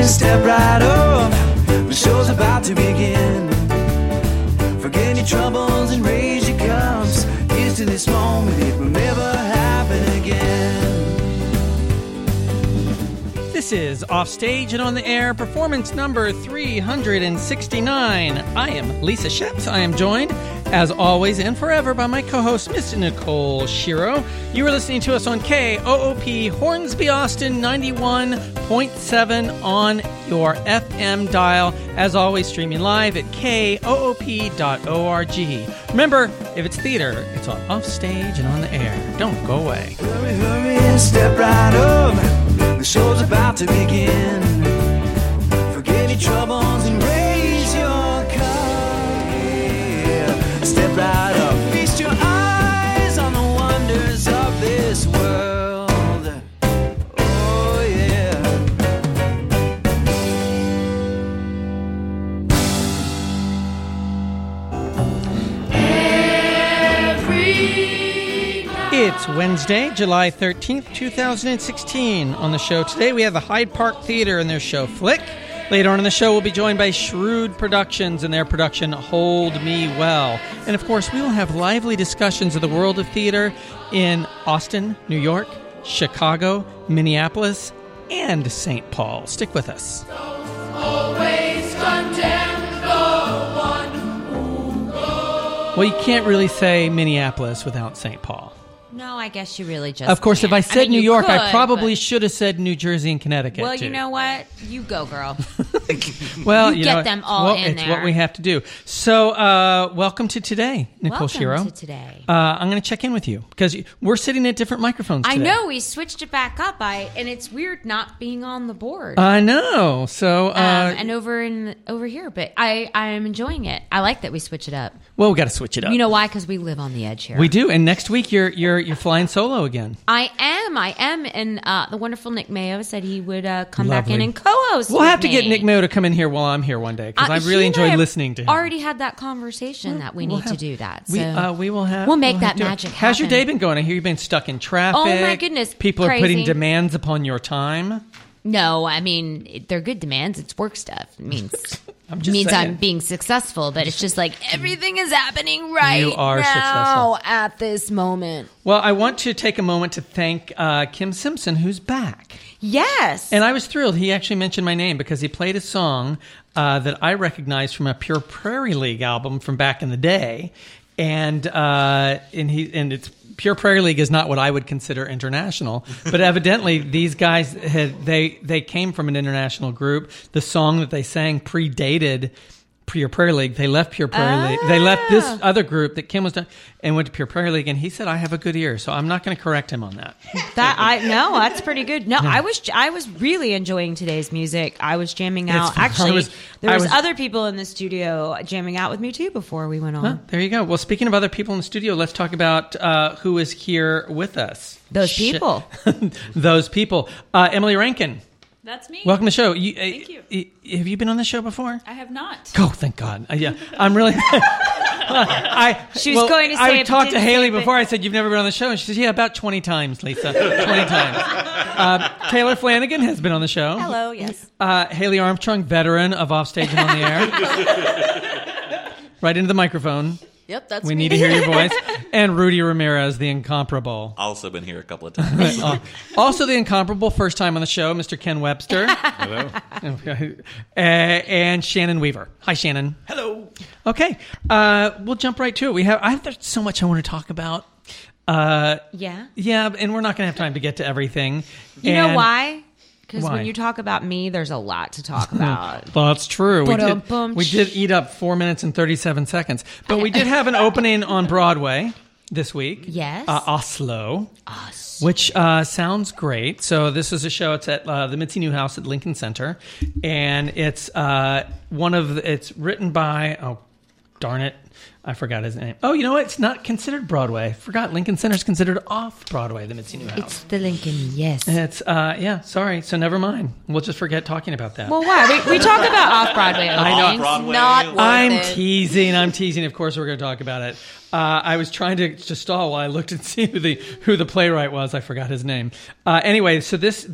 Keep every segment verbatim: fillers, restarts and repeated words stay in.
hurry, step right up. The show's about to begin. Forget your troubles and raise your cups. Here's to this moment, it will never happen again. This is Offstage and On the Air, performance number three hundred sixty-nine. I am Lisa Sheps. I am joined, as always and forever, by my co-host, Miss Nicole Shiro. You are listening to us on K O O P Hornsby, Austin, ninety-one point seven on your F M dial. As always, streaming live at K O O P dot org. Remember, if it's theater, it's on Offstage and On the Air. Don't go away. Hurry, hurry, step right up. The show's about to begin. Forget your troubles and raise your cup. Yeah. Step right up. Feast your eyes on the wonders of this world. Oh, yeah. It's Wednesday, July thirteenth, twenty sixteen. On the show today, we have the Hyde Park Theater and their show Flick. Later on in the show, we'll be joined by Shrewd Productions and their production Hold Me Well. And of course, we will have lively discussions of the world of theater in Austin, New York, Chicago, Minneapolis, and Saint Paul. Stick with us. Always condemn the one who goes. Well, you can't really say Minneapolis without Saint Paul. No, I guess you really just Of course, can't. if I said I mean, New you York, could, I probably but... should have said New Jersey and Connecticut, Well, too. you know what? You go, girl. Well, you you get know, them all well, in it's there. what we have to do. So, uh, welcome to today, Nicole Welcome Shiro. to today. Uh, I'm going to check in with you because we're sitting at different microphones I today. know we switched it back up. I and it's weird not being on the board. I know. So, uh, um, and over in over here, but I I am enjoying it. I like that we switch it up. well, we got to switch it up. You know why? Because we live on the edge here. we do. And next week, you're you're you're flying solo again. I am. I am. And uh, the wonderful Nick Mayo said he would uh, come back Lovely. in and co-host. We'll with have to get me. Nick Mayo to come in here while I'm here one day because Uh, I he really and I enjoyed have listening to him. Already had that conversation that we We'll need have- to do that. So. We uh, we will have. We'll make have that to do it. magic How's your happen. day been going? I hear you've been stuck in traffic. Oh, my goodness. People are Crazy. putting demands upon your time. No, I mean it- they're good demands. It's work stuff. It means I'm it just means saying. I'm being successful, but it's just like everything is happening right You are now successful. at this moment. Well, I want to take a moment to thank uh, Kim Simpson, who's back. Yes, And I was thrilled. He actually mentioned my name because he played a song uh, that I recognized from a Pure Prairie League album from back in the day, and uh, and he and it's Pure Prairie League is not what I would consider international, but evidently these guys had they they came from an international group. The song that they sang predated Pure Prairie League. They left Pure Prairie League. They left this other group that Kim was done and went to Pure Prairie League. And he said, "I have a good ear," so I'm not going to correct him on that. that I no, that's pretty good. No, I was I was really enjoying today's music. I was jamming It's out. fun. Actually, I was- there I was, was- other people in the studio jamming out with me too before we went on. Huh, there you go. Well, speaking of other people in the studio, let's talk about uh, who is here with us. Those Sh- people. Those people. Uh, Emily Rankin, That's me. welcome to the show. You, uh, Thank you. y- Have you been on the show before? I have not. Oh, thank God. Uh, yeah, I'm really. I, She was well, going to say I it, but talked to didn't Haley say it, but- before. I said, "You've never been on the show," and she said, "Yeah, about twenty times, Lisa. twenty times." Uh, Taylor Flanagan has been on the show. Hello, yes. Uh, Haley Armstrong, veteran of Offstage and On the Air. Right into the microphone. Yep, that's We me. need to hear your voice. And Rudy Ramirez, the incomparable. Also been here a couple of times. Uh, also the incomparable, first time on the show, Mister Ken Webster. Hello. uh, and Shannon Weaver. Hi, Shannon. Hello. Okay, uh, we'll jump right to it. We have I have there's so much I want to talk about. Uh, Yeah. yeah, and we're not going to have time to get to everything. You And- know why? Because Why? when you talk about me, there's a lot to talk about. That's true. We did, Ba-dum-bum. we did eat up four minutes and thirty-seven seconds. But we did have an opening on Broadway this week. Yes. Uh, Oslo. Us. Which uh, sounds great. So this is a show. It's at uh, the Mitzi Newhouse at Lincoln Center. And it's uh, one of the, it's written by, oh, darn it. I forgot his name. Oh, you know what? It's not considered Broadway. Forgot Lincoln Center's considered off Broadway, the Mitzi Newhouse. It's the Lincoln, yes. It's, uh, yeah, sorry. So never mind. We'll just forget talking about that. Well, why? We, we talk about off-Broadway I know. openings. Off-Broadway. Not worth I'm it. teasing. I'm teasing. Of course, we're going to talk about it. Uh, I was trying to, to stall while I looked and see who the who the playwright was. I forgot his name. Uh, anyway, so this this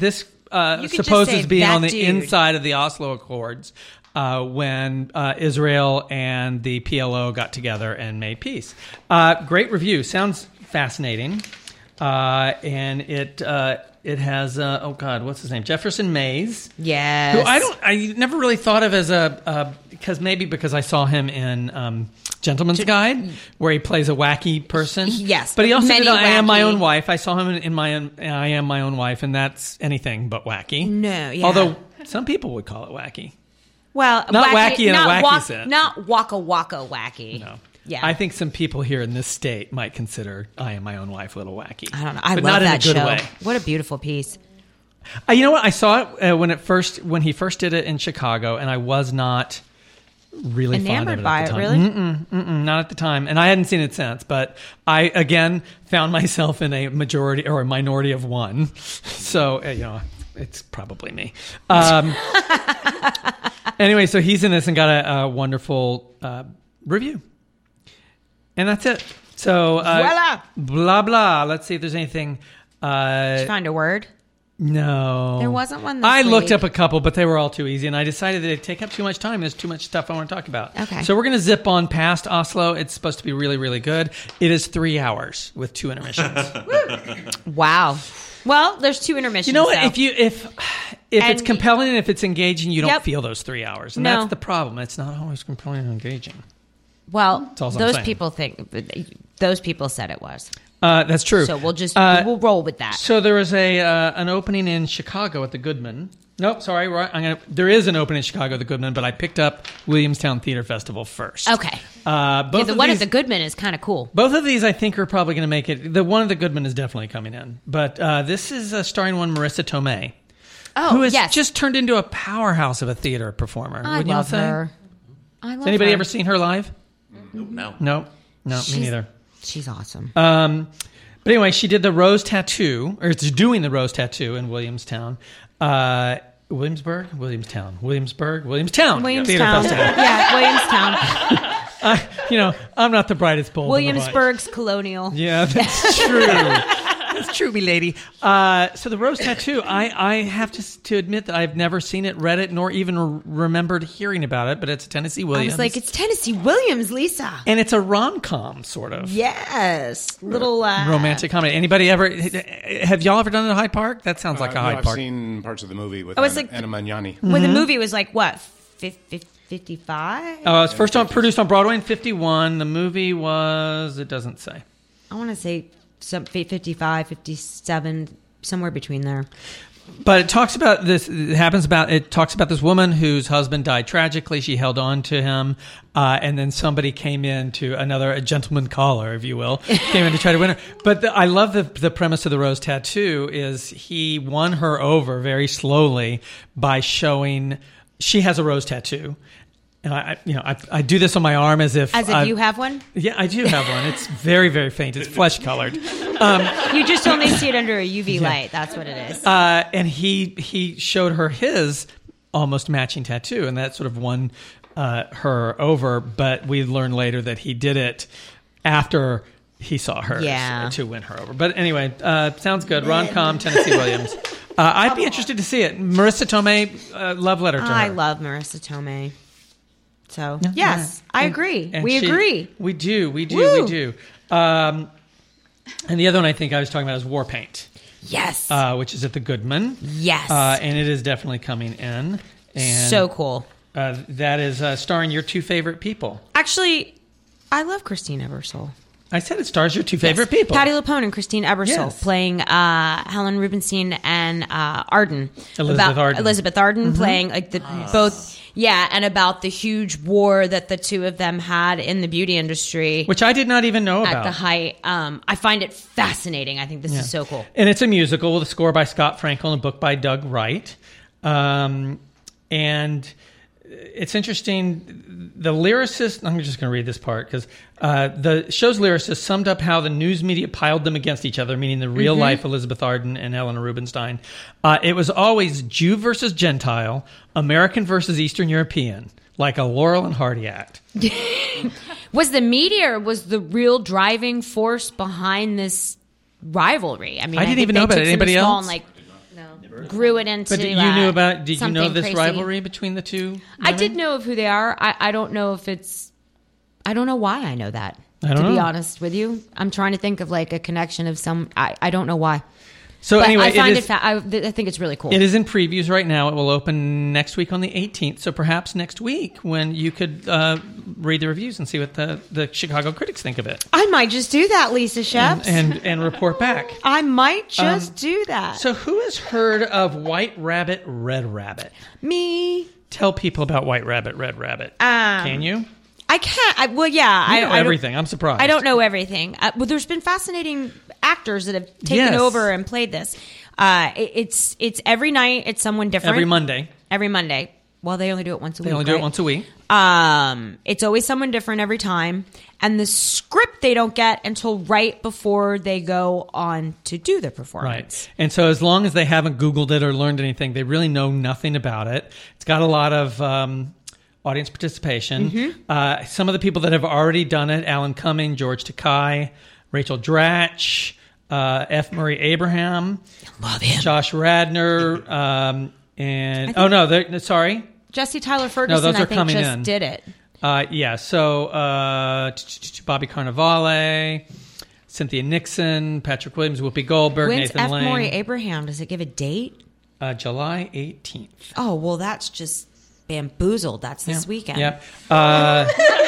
uh, You could just supposed say as being that on the dude. inside of the Oslo Accords uh, when uh, Israel and the P L O got together and made peace. Uh, great review. Sounds fascinating. Uh, and it uh, it has, uh, oh, God, what's his name? Jefferson Mays. Yes. Who I don't, I never really thought of as a, uh, because maybe because I saw him in um, Gentleman's Guide, where he plays a wacky person. Yes, but he also many did I Am My wacky- Own Wife. I saw him in, in my own, I Am My Own Wife, and that's anything but wacky. No, yeah. Although some people would call it wacky. Well, Not wacky in a not wacky walk, sense. Not waka waka wacky. No. Yeah. I think some people here in this state might consider I Am My Own Wife a little wacky. I don't know. I but love not that in a good show. way. What a beautiful piece. Uh, you know what? I saw it uh, when it first when he first did it in Chicago, and I was not really Enamored fond of it by at the it, time. really? Mm-mm, mm-mm, not at the time, and I hadn't seen it since. But I again found myself in a majority or a minority of one, so uh, you know it's probably me. Um, anyway, so he's in this and got a, a wonderful uh, review, and that's it. So uh, Voila! blah blah. Let's see if there's anything. Uh, Did you find a word? no. There wasn't one this I looked week. up a couple, but they were all too easy, and I decided that it'd take up too much time. There's too much stuff I want to talk about. Okay. So we're going to zip on past Oslo. It's supposed to be really, really good. It is three hours with two intermissions. Wow. Well, there's two intermissions. You know what? though. If you if if And- it's compelling and if it's engaging, you don't Yep. feel those three hours, and No. that's the problem. It's not always compelling and engaging. well, all I'm those saying. people think those people said it was. Uh, that's true. So we'll just Uh, we'll roll with that. So there was a uh, an opening in Chicago at the Goodman. Nope, sorry. Right, I'm gonna, there is an opening in Chicago at the Goodman, but I picked up Williamstown Theater Festival first. Okay. Uh, both Yeah, the of one these, at the Goodman is kind of cool. both of these, I think, are probably going to make it. The one at the Goodman is definitely coming in, but uh, this is uh, starring one Marissa Tomei, Oh, who has yes. just turned into a powerhouse of a theater performer. I wouldn't you all love say? her. I love Has anybody her. ever seen her live? No. No, no, She's- me neither. She's awesome. Um, but anyway, she did the Rose Tattoo, or it's doing the Rose Tattoo in Williamstown. Uh, Williamsburg? Williamstown. Williamsburg? Williamstown. Theater Williamstown. Festival. Yeah, Williamstown. Uh, you know, I'm not the brightest bulb. in the bunch. Williamsburg's colonial. Yeah, that's true. That's true, me lady. Uh, so the Rose Tattoo, I, I have to, to admit that I've never seen it, read it, nor even r- remembered hearing about it, but it's Tennessee I Williams. was like, it's Tennessee Williams, Lisa. and it's a rom-com, sort of. Yes. Little uh, Romantic comedy. Anybody ever, have y'all ever done it at Hyde Park? That sounds like Uh, a no, Hyde I've Park. seen parts of the movie with I was Anna, like- Anna Magnani. When Mm-hmm. the movie was like, what, fifty-five? Uh, it was first on, produced on Broadway in fifty-one. The movie was, it doesn't say. I want to say some fifty-five, fifty-seven, somewhere between there. But it talks about this. It happens about. It talks about this woman whose husband died tragically. She held on to him, uh, and then somebody came in to another a gentleman caller, if you will, came in to try to win her. But the, I love the the premise of the Rose Tattoo is he won her over very slowly by showing she has a rose tattoo. And I, I you know, I, I do this on my arm as if As if I- you have one? Yeah, I do have one. It's very, very faint. It's flesh colored. You just only see it under a U V light. That's what it is. Uh, and he he showed her his almost matching tattoo, and that sort of won uh, her over. But we learned later that he did it after he saw her Yeah. to win her over. But anyway, uh, sounds good. Ron-com, Tennessee Williams. Uh, I'd be interested to see it. Marissa Tomei, uh, love letter to her. I love Marissa Tomei. So, Yeah, yes, yeah. I And- agree. and we she- agree. We do. We do. Woo. We do. Um, and the other one I think I was talking about is War Paint, Yes. uh, which is at the Goodman. yes. Uh, and it is definitely coming in. And so cool. Uh, that is uh, starring your two favorite people. Actually, I love Christine Ebersole. I said it stars your two favorite people. Patty LuPone and Christine Ebersole Yes. playing uh, Helen Rubinstein and uh, Arden. Elizabeth Arden. Elizabeth Arden playing like the both. Yeah, and about the huge war that the two of them had in the beauty industry Which I did not even know at about. the height. Um, I find it fascinating. I think this Yeah. is so cool. And it's a musical with a score by Scott Frankel and a book by Doug Wright. Um, and it's interesting. The lyricist, I'm just going to read this part because uh, the show's lyricist summed up how the news media piled them against each other, meaning the real Mm-hmm. life Elizabeth Arden and Eleanor Rubinstein. Uh, it was always Jew versus Gentile, American versus Eastern European, like a Laurel and Hardy act. Was the media or was the real driving force behind this rivalry? I mean, I didn't think even they know about took it. Anybody something small else? And like, no. grew it into. But you uh, knew about? Did you know something this crazy. rivalry between the two? Women? I did know of who they are. I, I don't know if it's. I don't know why I know that. I don't to know. be honest with you, I'm trying to think of like a connection of some. I, I don't know why. So But anyway, I find it it. is, fa- I, I think it's really cool. it is in previews right now. It will open next week on the eighteenth. So perhaps next week when you could uh, read the reviews and see what the, the Chicago critics think of it, I might just do that, Lisa Sheps. and and, and report back. I might just Um, do that. So who has heard of White Rabbit, Red Rabbit? Me, Tell people about White Rabbit, Red Rabbit. Um, Can you? I can't. I, well, yeah, You I know I don't- everything. I'm surprised. I don't know everything. Uh, well, there's been fascinating actors that have taken Yes. over and played this. Uh, it, it's it's every night. It's someone different. Every Monday. Every Monday. Well, they only do it once a They week. only do it right? once a week. Um, it's always someone different every time, and the script they don't get until right before they go on to do the Right. performance. And so as long as they haven't Googled it or learned anything, they really know nothing about it. It's got a lot of um, audience participation. Mm-hmm. Uh, some of the people that have already done it, Alan Cumming, George Takei, Rachel Dratch, uh, F. Murray Abraham, Love him. Josh Radnor, um, and... Oh, no, they're- sorry. Jesse Tyler Ferguson, those are I think, coming just in. did it. Uh, yeah, so uh, Bobby Cannavale, Cynthia Nixon, Patrick Williams, Whoopi Goldberg, When's Nathan F. Lane. Maury Abraham? Does it give a date? Uh, July eighteenth. Oh, well, that's just bamboozled. That's this Yeah. weekend. Yep. Uh,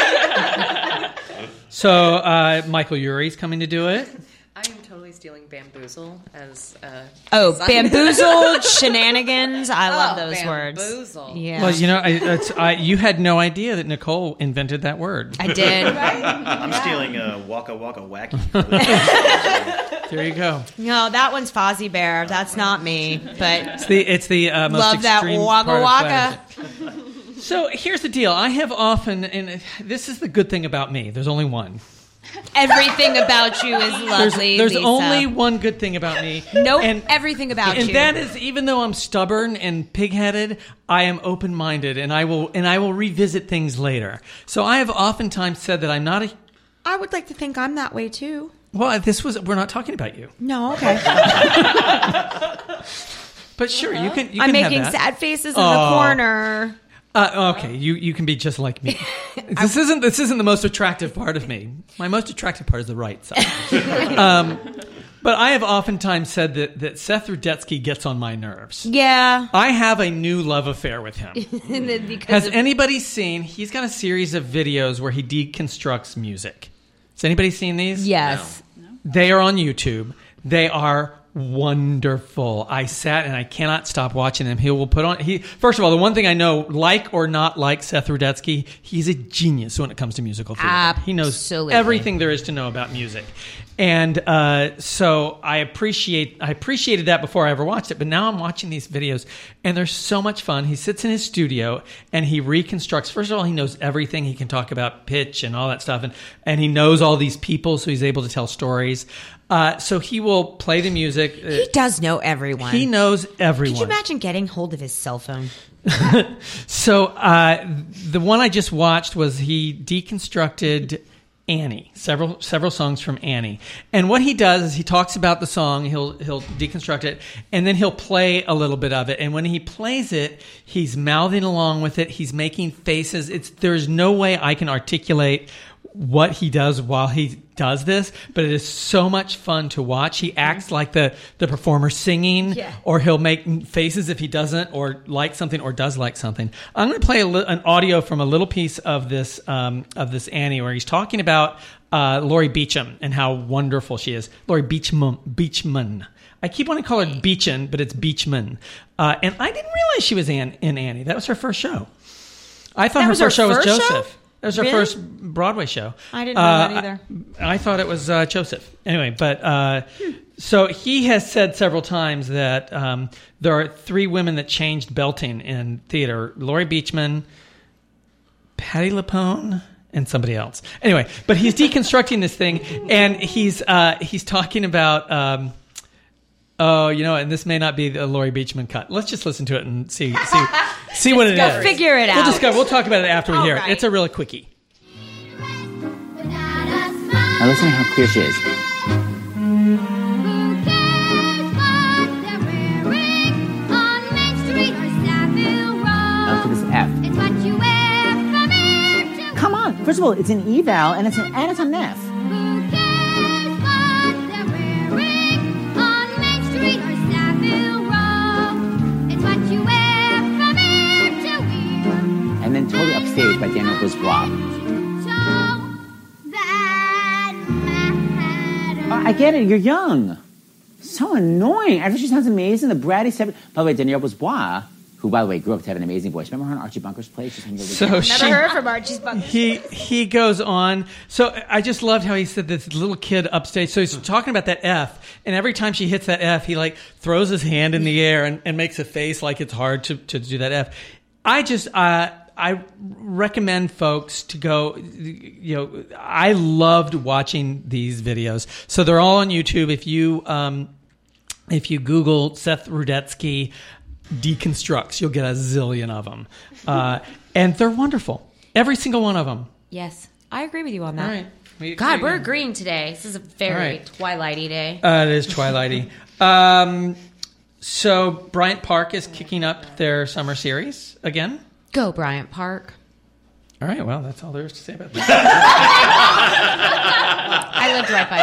so uh, Michael Urie's coming to do it. I am totally stealing Bamboozle as uh Oh, as- bamboozled, shenanigans. I love Oh, those words. bamboozle. Yeah. Well, you know, I, it's, I, you had no idea that Nicole invented that word. I did. I'm stealing a Waka Waka Wacky. There you go. No, that one's Fozzie Bear. That's not me. But It's the it's the uh, most love that extreme waka part of waka. Clapton. So here's the deal. I have often, and this is the good thing about me. There's only one. Everything about you is There's, lovely. there's Lisa. only one good thing about me. Nope, and, everything about and you. that is, even though I'm stubborn and pig-headed, I am open-minded, and I will and I will revisit things later. So I have oftentimes said that I'm not a. I would like to think I'm that way too. Well, this was we're not talking about you, No, okay. but sure you can. You I'm can have making that. sad faces in Oh. the corner. Uh, okay, you, you can be just like me. This isn't this isn't the most attractive part of me. My most attractive part is the right side. um, but I have oftentimes said that, that Seth Rudetsky gets on my nerves. Yeah. I have a new love affair with him. because Has of, anybody seen? He's got a series of videos where he deconstructs music. Has anybody seen these? yes. They are on YouTube. They are wonderful. I sat and I cannot stop watching them. He will put on he first of all, the one thing I know, like or not like Seth Rudetsky, he's a genius when it comes to musical theater. He knows Absolutely. everything there is to know about music. And uh, so I appreciate I appreciated that before I ever watched it, but now I'm watching these videos and they're so much fun. He sits in his studio and he reconstructs. First of all, he knows everything. He can talk about pitch and all that stuff, and, and he knows all these people, so he's able to tell stories. Uh, so he will play the music. He does know everyone. He knows everyone. Could you imagine getting hold of his cell phone? So uh, the one I just watched was he deconstructed Annie, several several songs from Annie. And what he does is he talks about the song, he'll he'll deconstruct it, and then he'll play a little bit of it. And when he plays it, he's mouthing along with it, he's making faces. It's there's no way I can articulate what he does while he does this, but it is so much fun to watch. He acts like the, the performer singing, Yeah. or he'll make faces if he doesn't, or like something, or does like something. I'm going to play a li- an audio from a little piece of this um, of this Annie, where he's talking about uh, Laurie Beecham and how wonderful she is. Laurie Beechman. Beechman. I keep wanting to call her Beechin, but it's Beechman. Uh, and I didn't realize she was in, in Annie. That was her first show. I thought That her was first her show was first Joseph. show? That was her Really? first Broadway show. I didn't know Uh, that either. I, I thought it was uh, Joseph. Anyway, but uh, so he has said several times that um, there are three women that changed belting in theater: Laurie Beechman, Patti LuPone, and somebody else. Anyway, but he's deconstructing this thing, and he's uh, he's talking about. Um, Oh, you know, and this may not be the Laurie Beechman cut. Let's just listen to it and see see see what it Go is. figure it We'll out. discuss. We'll talk about it after we All hear right. it. It's a real quickie. Now listen to how clear she is. Who cares what they're wearing? F. It's what you wear from ear to Come on. First of all, it's an eval and it's an and it's an F. who cares what they're wearing on Main Street or Savile Row. It's what you wear from ear to ear. And then Totally Upstage by Daniel Bourgeois. So that matters. Oh, I get it. You're young. So annoying. I think she sounds amazing. The bratty seven. By the way, Danielle Bourgeois, who, by the way, grew up to have an amazing voice. Remember her on Archie Bunker's play? She's really So good. she, Never heard from Archie's Bunkers. he he goes on. So I just loved how he said this little kid upstage. So he's talking about that F, and every time she hits that F, he like throws his hand in the air and, and makes a face like it's hard to, to do that F. I just uh, I recommend folks to go. You know, I loved watching these videos. So they're all on YouTube. If you um, if you Google Seth Rudetsky deconstructs, you'll get a zillion of them, uh, and they're wonderful. Every single one of them. Yes, I agree with you on that. All right. We God, agree we're again. agreeing today. This is a very All right. Twilighty day. Uh, it is Twilighty. um, so Bryant Park is kicking up their summer series again. Go, Bryant Park. All right. Well, that's all there is to say about that. I lived right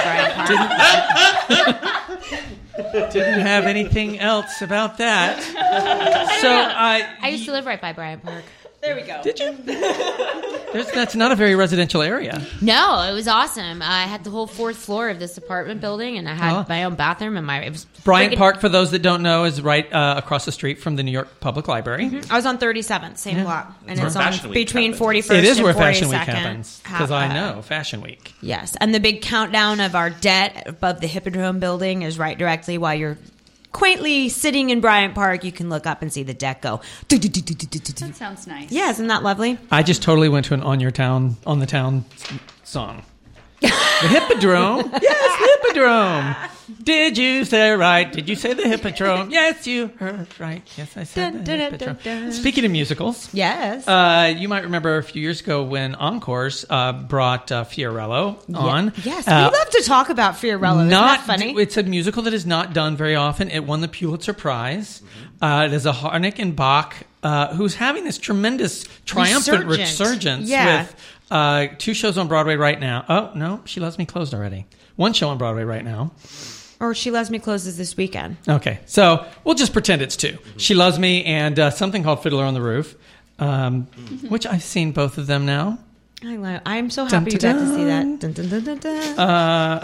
by Bryant Park. Didn't have anything else about that. So I. I used to live right by Bryant Park. There we go. Did you? There's, that's not a very residential area. No, it was awesome. I had the whole fourth floor of this apartment building, and I had Oh. my own bathroom, and my it was Bryant friggin- Park, for those that don't know, is right uh, across the street from the New York Public Library. I was on thirty-seventh, same block, and where it's Fashion on Week between happens. forty-first It is and where Fashion Week forty-second. happens because I know Fashion Week. Yes, and the big countdown of our debt above the Hippodrome building is right directly while you're quaintly sitting in Bryant Park. You can look up and see the deck go. That sounds nice. Yeah, isn't that lovely? I just totally went to an on your town on the town s- song. The Hippodrome. Yes, the Hippodrome. Did you say right? Did you say the Hippodrome? Yes, you heard right. Yes, I said Dun, the dun, dun, Hippodrome. dun, dun. Speaking of musicals, Yes. uh, you might remember a few years ago when Encores uh, brought uh, Fiorello on. Yes, Uh, we love to talk about Fiorello. Isn't not that funny? It's a musical that is not done very often. It won the Pulitzer Prize. Uh, it is a Harnick and Bach uh, who's having this tremendous triumphant Resurgence. resurgence Yeah. with uh, two shows on Broadway right now. Oh no, She Loves Me closed already. One show on Broadway right now. Or She Loves Me closes this weekend. Okay, so we'll just pretend it's two. She Loves Me and uh, something called Fiddler on the Roof, um, which I've seen both of them now. I love, I'm so Dun, happy you dun, got to see dun. that. Dun, dun, dun, dun, dun. Uh,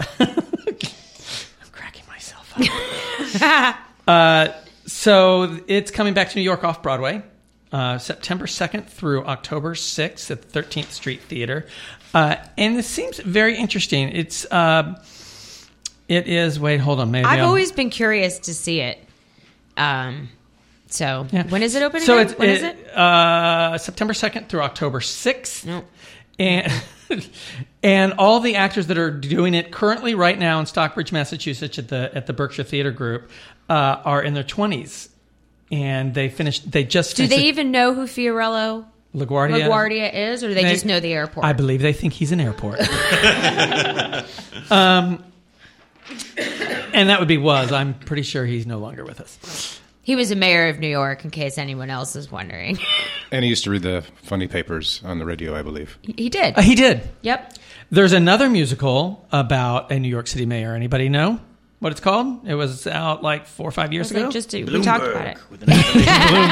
I'm cracking myself up. uh, so it's coming back to New York off Broadway, uh, September second through October sixth at the thirteenth Street Theater. Uh, and this seems very interesting. It's, uh, it is, wait, hold on. Maybe I've I'm- always been curious to see it. Um, so Yeah. when is it opening? So again? it's When is it, it? Uh, September second through October sixth. No. And and all the actors that are doing it currently right now in Stockbridge, Massachusetts at the at the Berkshire Theater Group uh, are in their twenties, and they finished. They just Do finished they the- even know who Fiorello LaGuardia. LaGuardia is, or do they, They- just know the airport? I believe they think he's an airport. um, and that would be was. I'm pretty sure he's no longer with us. He was a mayor of New York, in case anyone else is wondering. And he used to read the funny papers on the radio, I believe. He did. Uh, he did. Yep. There's another musical about a New York City mayor. Anybody know what it's called? It was out like four or five years Like ago. just to, we talked about it. With an exclamation.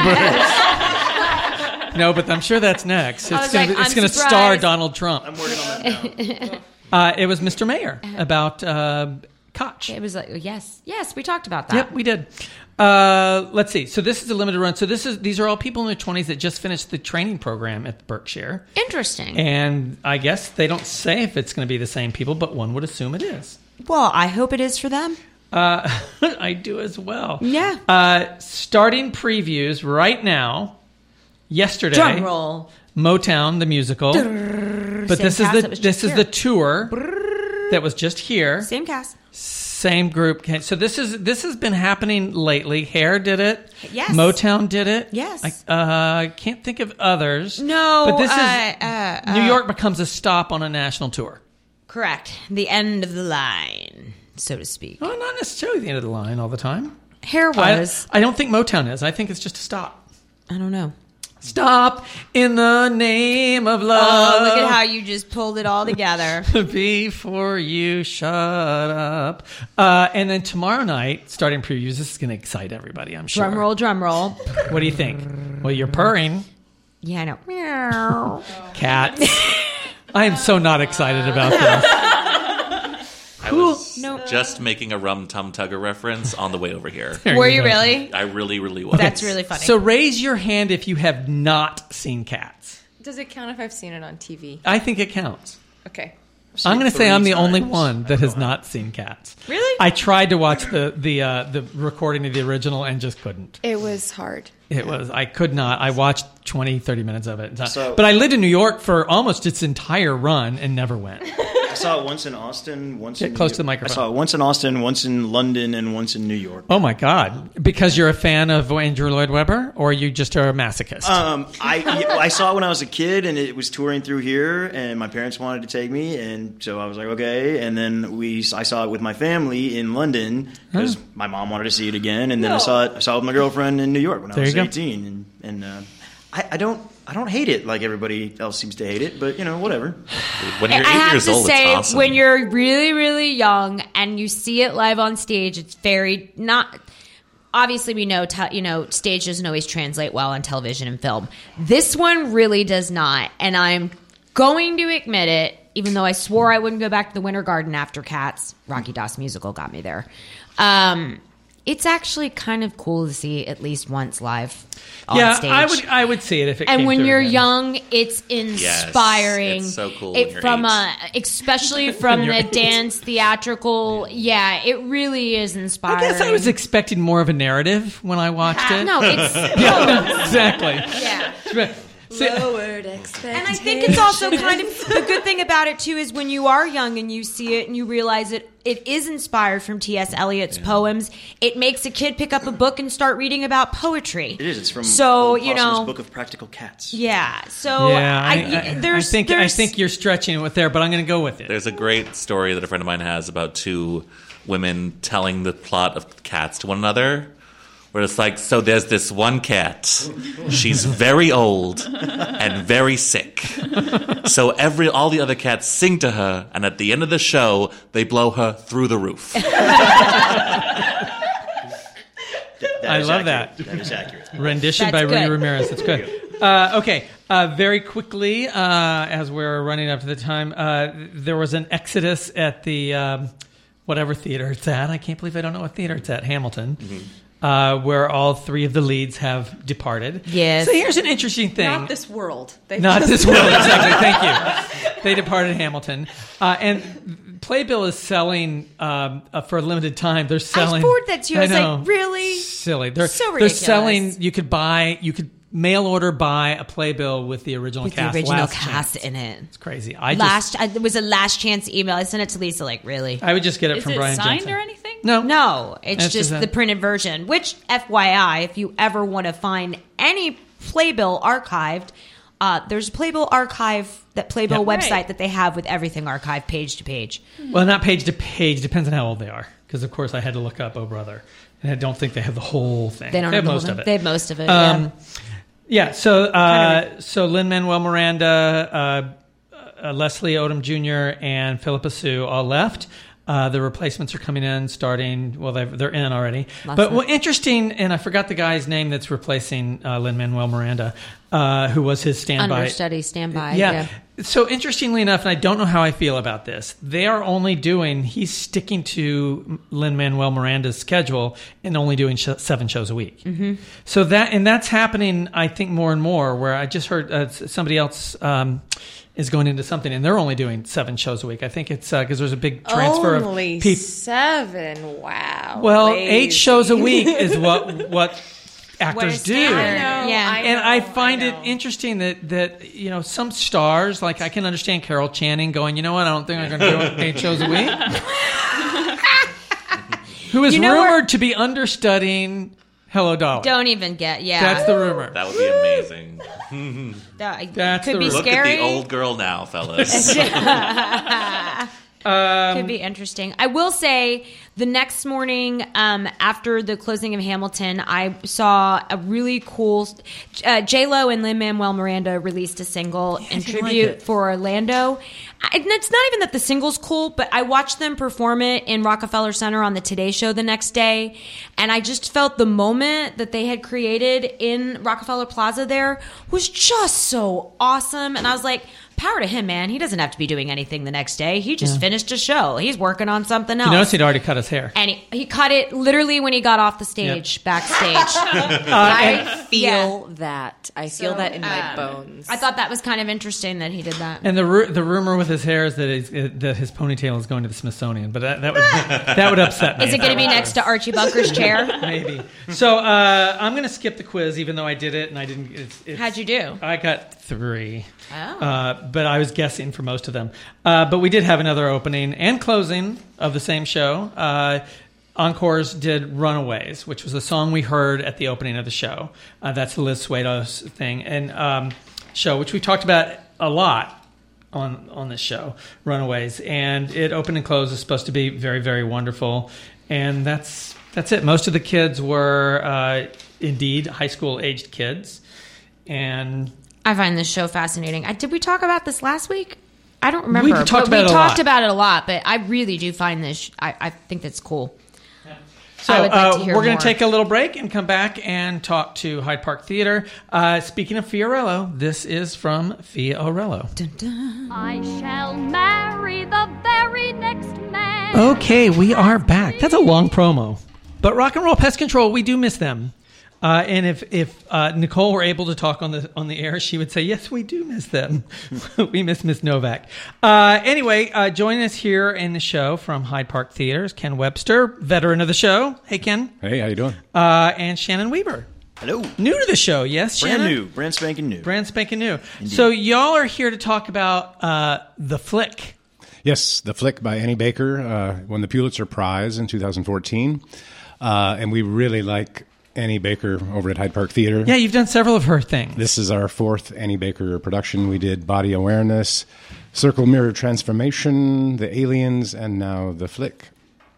No, but I'm sure that's next. I It's was going like, to it's I'm going to star surprised. Donald Trump. I'm working on that now. Uh, it was Mister Mayor about uh, Koch. It was like yes, yes, we talked about that. Yep, we did. Uh, let's see. So this is a limited run. So this is these are all people in their twenties that just finished the training program at Berkshire. Interesting. And I guess they don't say if it's going to be the same people, but one would assume it is. Well, I hope it is for them. Uh, I do as well. Yeah. Uh, starting previews right now. Yesterday, Drum roll. Motown the musical. But Same this is cast the that was this just is here. the tour that was just here. Same cast. Same group. Okay, so this is this has been happening lately. Hair did it. Yes. Motown did it. Yes. I uh, can't think of others. No, But this is uh, uh, New uh, York becomes a stop on a national tour. Correct. The end of the line, so to speak. Oh, not necessarily the end of the line all the time. Hair I, was. I don't think Motown is. I think it's just a stop. I, don't know. Stop in the name of love. Oh, look at how you just pulled it all together. Before you shut up. Uh, and then tomorrow night, starting previews, this is going to excite everybody, I'm sure. Drum roll, drum roll. What do you think? Well, you're purring. Yeah, I know. Meow. Cats. I am so not excited about this. I was Nope. just making a Rum Tum Tugger reference on the way over here. Were you really? I really, really was. That's really funny. So raise your hand if you have not seen Cats. Does it count if I've seen it on T V? I think it counts. Okay. I'm going to say I'm the three only times. one that has not seen Cats. Really? I tried to watch the the uh, the recording of the original and just couldn't. It was hard. It was I could not. I watched twenty, thirty minutes of it. So- but I lived in New York for almost its entire run and never went. I saw it once in Austin, once Get in close New- to the microphone. I saw it once in Austin, once in London, and once in New York. Oh my God! Because you're a fan of Andrew Lloyd Webber, or you just are a masochist? Um, I yeah, I saw it when I was a kid, and it was touring through here, and my parents wanted to take me, and so I was like, okay. And then we, I saw it with my family in London because Huh. my mom wanted to see it again, and then I No. saw it. I saw it with my girlfriend in New York when I There was you go. eighteen, and, and uh, I, I don't. I don't hate it like everybody else seems to hate it, but you know, whatever. When you're I eight have years to old, say, it's awesome. when you're really, really young and you see it live on stage, it's very not. Obviously, we know te- you know stage doesn't always translate well on television and film. This one really does not, and I'm going to admit it. Even though I swore I wouldn't go back to the Winter Garden after Cats, Rocky Das musical got me there. Um, it's actually kind of cool to see at least once live on yeah, stage. I would. I would see it if it. And came when through you're again. young, it's inspiring. it's so cool It, when you're from eight. a, especially from When you're the eight. dance theatrical. Yeah, it really is inspiring. I guess I was expecting more of a narrative when I watched it. no, it's Yeah, no, exactly. yeah. See, Lowered expectations. And I think it's also kind of the good thing about it too is when you are young and you see it and you realize it it is inspired from T S Eliot's poems. It makes a kid pick up a book and start reading about poetry. It is. It's from So, Old you Possum's know- Book of Practical Cats. Yeah. So yeah, I, I, I, there's I think there's, I think you're stretching it with there, but I'm going to go with it. There's a great story that a friend of mine has about two women telling the plot of Cats to one another. Where it's like, so there's this one cat. She's very old and very sick. So every all the other cats sing to her, and at the end of the show, they blow her through the roof. That- that I is love accurate. that. That is accurate. Rendition That's by Rudy good. Ramirez. That's good. Uh, okay. Uh, very quickly, uh, as we're running up to the time, uh, there was an exodus at the um, whatever theater it's at. I can't believe I don't know what theater it's at. Hamilton. Mm-hmm. Uh, where all three of the leads have departed. Yes. So here's an interesting thing. Not this world. They Not just- this world, exactly. Thank you. They departed Hamilton. Uh, and Playbill is selling um, uh, for a limited time. They're selling. forward that to you. I was know. like, really? Silly. They're, So they're ridiculous. selling. You could buy. You could mail order buy a Playbill with the original With cast. the original last cast chance. in it. It's crazy. I Last, just. I, it was a last chance email. I sent it to Lisa. Like, really? I would just get it Is from it Brian signed Jensen. or anything? No. No, it's That's just just a- the printed version. Which, F Y I, if you ever want to find any Playbill archived, uh, there's a Playbill archive, that Playbill Yep. website Right. that they have with everything archived page to page. Well, not page to page. Depends on how old they are. Because of course I had to look up Oh Brother, and I don't think they have the whole thing. They don't have have the most whole of thing. it. They have most of it. Um, yeah. Yeah, so uh, so Lin-Manuel Miranda, uh, uh, Leslie Odom Junior, and Philippa Sue all left. Uh, the replacements are coming in, starting. Well, they've, they're in already. Lots but of- well, interesting, and I forgot the guy's name that's replacing uh, Lin-Manuel Miranda, uh, who was his standby. Understudy, standby. Yeah. Yeah. So interestingly enough, and I don't know how I feel about this, they are only doing, he's sticking to Lin-Manuel Miranda's schedule and only doing sh- seven shows a week. Mm-hmm. So that, and that's happening, I think, more and more, where I just heard uh, somebody else um, is going into something and they're only doing seven shows a week. I think it's because uh, there's a big transfer Only of people. seven. Wow. Well, Lazy. eight shows a week is what, what actors What is do. standard. I know. Yeah. I And know, I find I it know. interesting that, that, you know, some stars, like I can understand Carol Channing going, you know what, I don't think I'm going to do eight shows a week. Who is You know rumored what? to be understudying Hello, Dolly. Don't even get, yeah. That's the rumor. That would be amazing. That That's could the be rumor. Look scary. at the old girl now, fellas. Um, Could be interesting. I will say the next morning um, after the closing of Hamilton, I saw a really cool uh, J-Lo and Lin-Manuel Miranda released a single in didn't like tribute it. for Orlando. I, and it's not even that the single's cool, but I watched them perform it in Rockefeller Center on the Today Show the next day, and I just felt the moment that they had created in Rockefeller Plaza there was just so awesome. And I was like, power to him, man. He doesn't have to be doing anything the next day. He just Yeah. finished a show. He's working on something else. You notice he'd already cut his hair. And he, he cut it literally when he got off the stage, backstage. I feel yeah. that. I feel So, that in my um, bones. I thought that was kind of interesting that he did that. And the ru- the rumor with his hair is that he's, uh, that his ponytail is going to the Smithsonian, but that, that would that would upset me. Is it going to be next to Archie Bunker's chair? Maybe. So uh, I'm going to skip the quiz, even though I did it and I didn't. It's, it's, How'd you do? I got three. Oh. Uh, but I was guessing for most of them. Uh, but we did have another opening and closing of the same show. Uh, Encores did Runaways, which was the song we heard at the opening of the show. Uh, that's the Liz Swados thing and um, show, which we talked about a lot on on this show, Runaways. And it opened and closed is supposed to be very, very wonderful. And that's that's it. Most of the kids were uh, indeed high school aged kids. And I find this show fascinating. I, did we talk about this last week? I don't remember. We talked but about we it a talked lot. about it a lot, but I really do find this. I, I think that's cool. So I would like uh, to hear we're going more. to take a little break and come back and talk to Hyde Park Theater. Uh, speaking of Fiorello, this is from Fiorello. I shall marry the very next man. Okay, we are back. That's a long promo. But Rock and Roll Pest Control, we do miss them. Uh, and if if uh, Nicole were able to talk on the on the air, she would say, yes, we do miss them. We miss Miss Novak. Uh, anyway, uh, joining us here in the show from Hyde Park Theater is Ken Webster, veteran of the show. Hey, Ken. Hey, how you doing? Uh, and Shannon Weaver. Hello. New to the show, yes, Brand Shannon? new. Brand spanking new. Brand spanking new. So y'all are here to talk about uh, The Flick. Yes, The Flick by Annie Baker uh, won the Pulitzer Prize in two thousand fourteen. Uh, and we really like Annie Baker over at Hyde Park Theater. Yeah, you've done several of her things. This is our fourth Annie Baker production. We did Body Awareness, Circle Mirror Transformation, The Aliens, and now The Flick.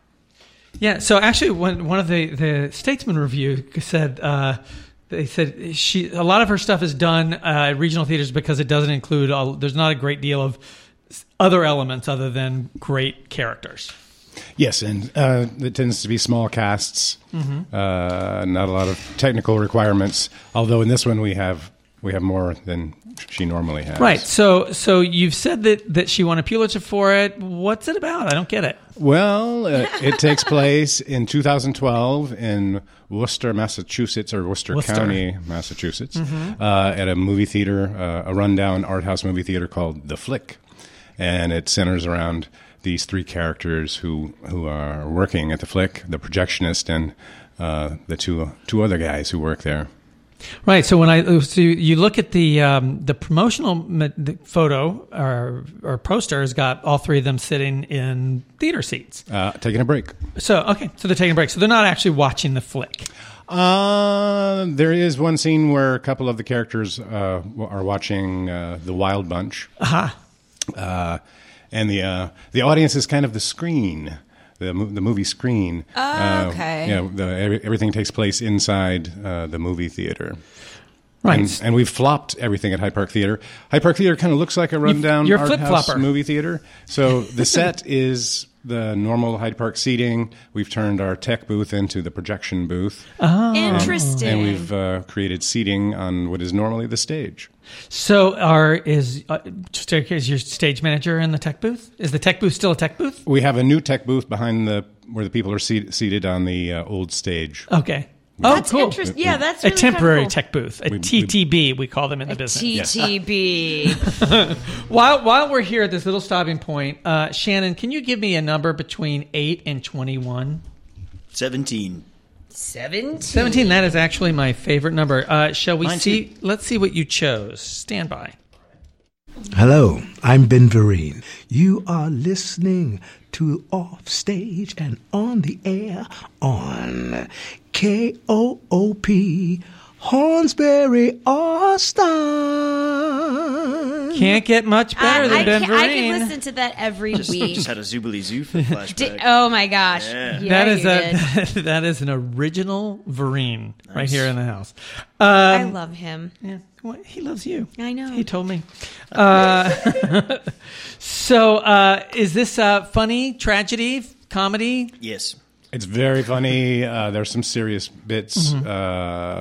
Yeah, so actually, when, one of the, the Statesman review said uh, they said she a lot of her stuff is done uh, at regional theaters because it doesn't include all, there's not a great deal of other elements other than great characters. Yes, and uh, it tends to be small casts, Mhm. uh, not a lot of technical requirements. Although in this one we have we have more than she normally has. Right. So so you've said that, that she won a Pulitzer for it. What's it about? I don't get it. Well, uh, it takes place in two thousand twelve in Worcester, Massachusetts, or Worcester, Worcester. County, Massachusetts, Mhm. uh, at a movie theater, uh, a rundown art house movie theater called The Flick, and it centers around these three characters who who are working at the Flick, the projectionist and uh, the two two other guys who work there. Right. So when I so you look at the um, the promotional ma- the photo or or poster has got all three of them sitting in theater seats. Uh, taking a break. So okay, so they're taking a break. So they're not actually watching the flick. Uh, there is one scene where a couple of the characters uh, are watching uh, The Wild Bunch. Aha. Uh, and the uh, the audience is kind of the screen, the mo- the movie screen. Oh, Uh, okay. yeah, the, every, everything takes place inside uh, the movie theater. Right. And, and we've flopped everything at Hyde Park Theater. Hyde Park Theater kind of looks like a rundown you're a art house flip-flopper. movie theater. So the set is the normal Hyde Park seating. We've turned our tech booth into the projection booth. Oh. Interesting. And we've uh, created seating on what is normally the stage. So are is uh, just is your stage manager in the tech booth? Is the tech booth still a tech booth? We have a new tech booth behind the where the people are seat, seated on the uh, old stage. Okay. That's oh, cool. interesting. Yeah, that's a really temporary kinda cool. tech booth, a We- T T B. We call them in the business. T T B. while while we're here at this little stopping point, uh, Shannon, can you give me a number between eight and twenty-one? Seventeen. Seventeen. Seventeen. That is actually my favorite number. Uh, shall we Mine see? too. Let's see what you chose. Stand by. Hello, I'm Ben Vereen. You are listening to Offstage and On the Air on K O O P, Hornsbury, Austin. Can't get much better I, than I Ben can, I Vereen. can listen to that every Just, week. just had a Zoobly Zoo flashback. Di- oh my gosh. Yeah. Yeah, that is you a did. that is an original Vereen right Nice. here in the house. Um, I love him. Yeah, well, he loves you. I know. He told me. Uh, so, uh, is this uh, funny, tragedy, comedy? Yes. It's very funny. Uh, there's some serious bits. Mhm. Uh,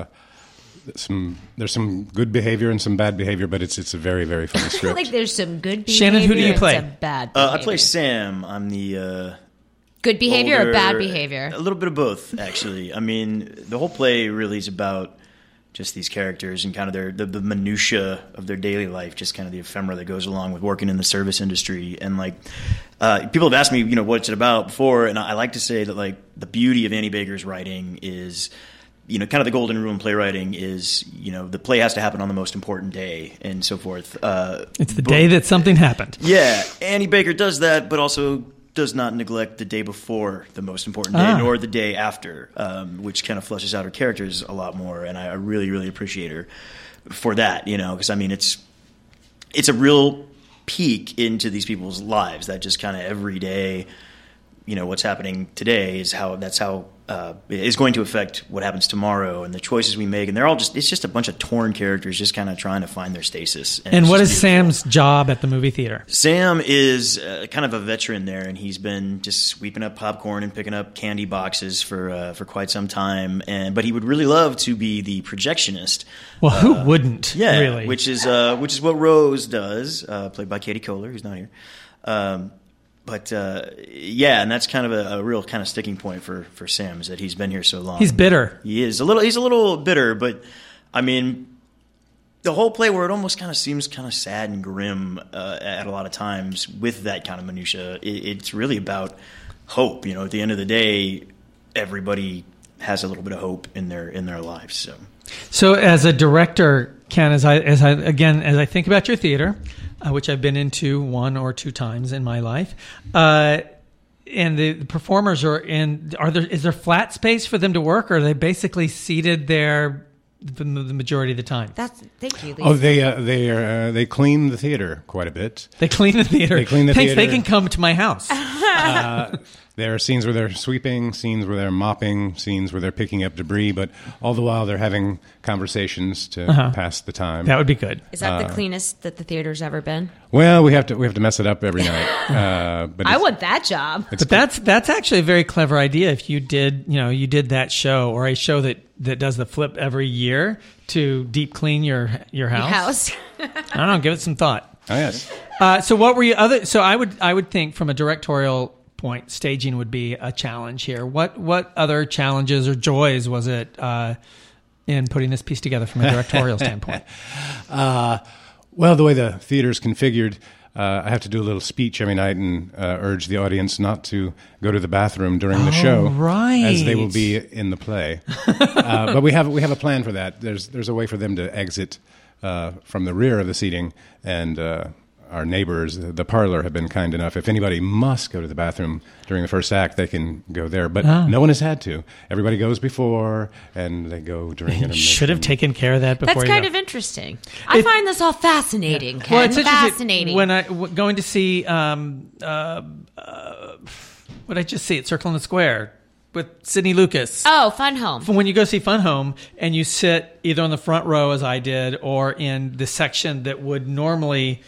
some there's some good behavior and some bad behavior, but it's it's a very very funny I feel script. like there's some good behavior. Shannon, who do you and play? some bad Uh, behavior. I play Sam. I'm the uh, Good behavior older- or bad behavior? A little bit of both, actually. I mean, the whole play really is about just these characters and kind of their the, the minutia of their daily life, just kind of the ephemera that goes along with working in the service industry. And like, uh, people have asked me, you know, what's it about before, and I, I like to say that like the beauty of Annie Baker's writing is, you know, kind of the golden rule in playwriting is, you know, the play has to happen on the most important day and so forth. Uh, It's the but- day that something happened. Yeah, Annie Baker does that, but also does not neglect the day before the most important day, Ah. nor the day after, um, which kind of fleshes out her characters a lot more. And I, I really, really appreciate her for that, you know, because I mean, it's it's a real peek into these people's lives that just kind of every day, you know, what's happening today is how that's how uh, is going to affect what happens tomorrow and the choices we make. And they're all just it's just a bunch of torn characters just kind of trying to find their stasis. And it's what just is beautiful. Sam's job at the movie theater? Sam is uh, kind of a veteran there, and he's been just sweeping up popcorn and picking up candy boxes for uh, for quite some time. And but he would really love to be the projectionist. Well, who Uh, wouldn't? Yeah, really. which is uh, which is what Rose does, uh, played by Katie Kohler, who's not here. Um, but uh, yeah, and that's kind of a, a real kind of sticking point for, for Sam is that he's been here so long. He's bitter. He is a little. He's a little bitter, but I mean, the whole play where it almost kind of seems kind of sad and grim uh, at a lot of times with that kind of minutia. It, it's really about hope. You know, at the end of the day, everybody has a little bit of hope in their in their lives. So, So, as a director, Ken, as I as I again as I think about your theater, uh, which I've been into one or two times in my life, uh, and the, the performers are in. Are there is there flat space for them to work, or are they basically seated there the, the majority of the time? That's thank you. Lisa. Oh, they uh, they uh, they clean the theater quite a bit. They clean the theater. They clean the Thanks, theater. they can come to my house. Uh, there are scenes where they're sweeping, scenes where they're mopping, scenes where they're picking up debris, but all the while they're having conversations to Uh-huh. pass the time. That would be good. Is that the Uh, cleanest that the theater's ever been? Well, we have to we have to mess it up every night. Uh, but I it's- want that job. But that's that's actually a very clever idea. If you did, you know, you did that show or a show that, that does the flip every year to deep clean your your house. House. I don't know. Give it some thought. Oh yes. Uh, so what were you other? So I would I would think from a directorial point, staging would be a challenge here. What what other challenges or joys was it uh, in putting this piece together from a directorial standpoint? Uh, well, the way the theater's configured, uh, I have to do a little speech every night and uh, urge the audience not to go to the bathroom during the Oh, show, right. as they will be in the play. uh, but we have we have a plan for that. There's there's a way for them to exit uh, from the rear of the seating, and uh, our neighbors, the parlor, have been kind enough. If anybody must go to the bathroom during the first act, they can go there. But Ah. no one has had to. Everybody goes before, and they go during intermission. Should have taken care of that before. That's you kind go. of interesting. I find this all fascinating, Ken. Well, it's interesting. Fascinating. When I w- going to see, um, uh, uh, what did I just see? At Circle in the Square with Sidney Lucas. oh, Fun Home. When you go see Fun Home and you sit either on the front row as I did or in the section that would normally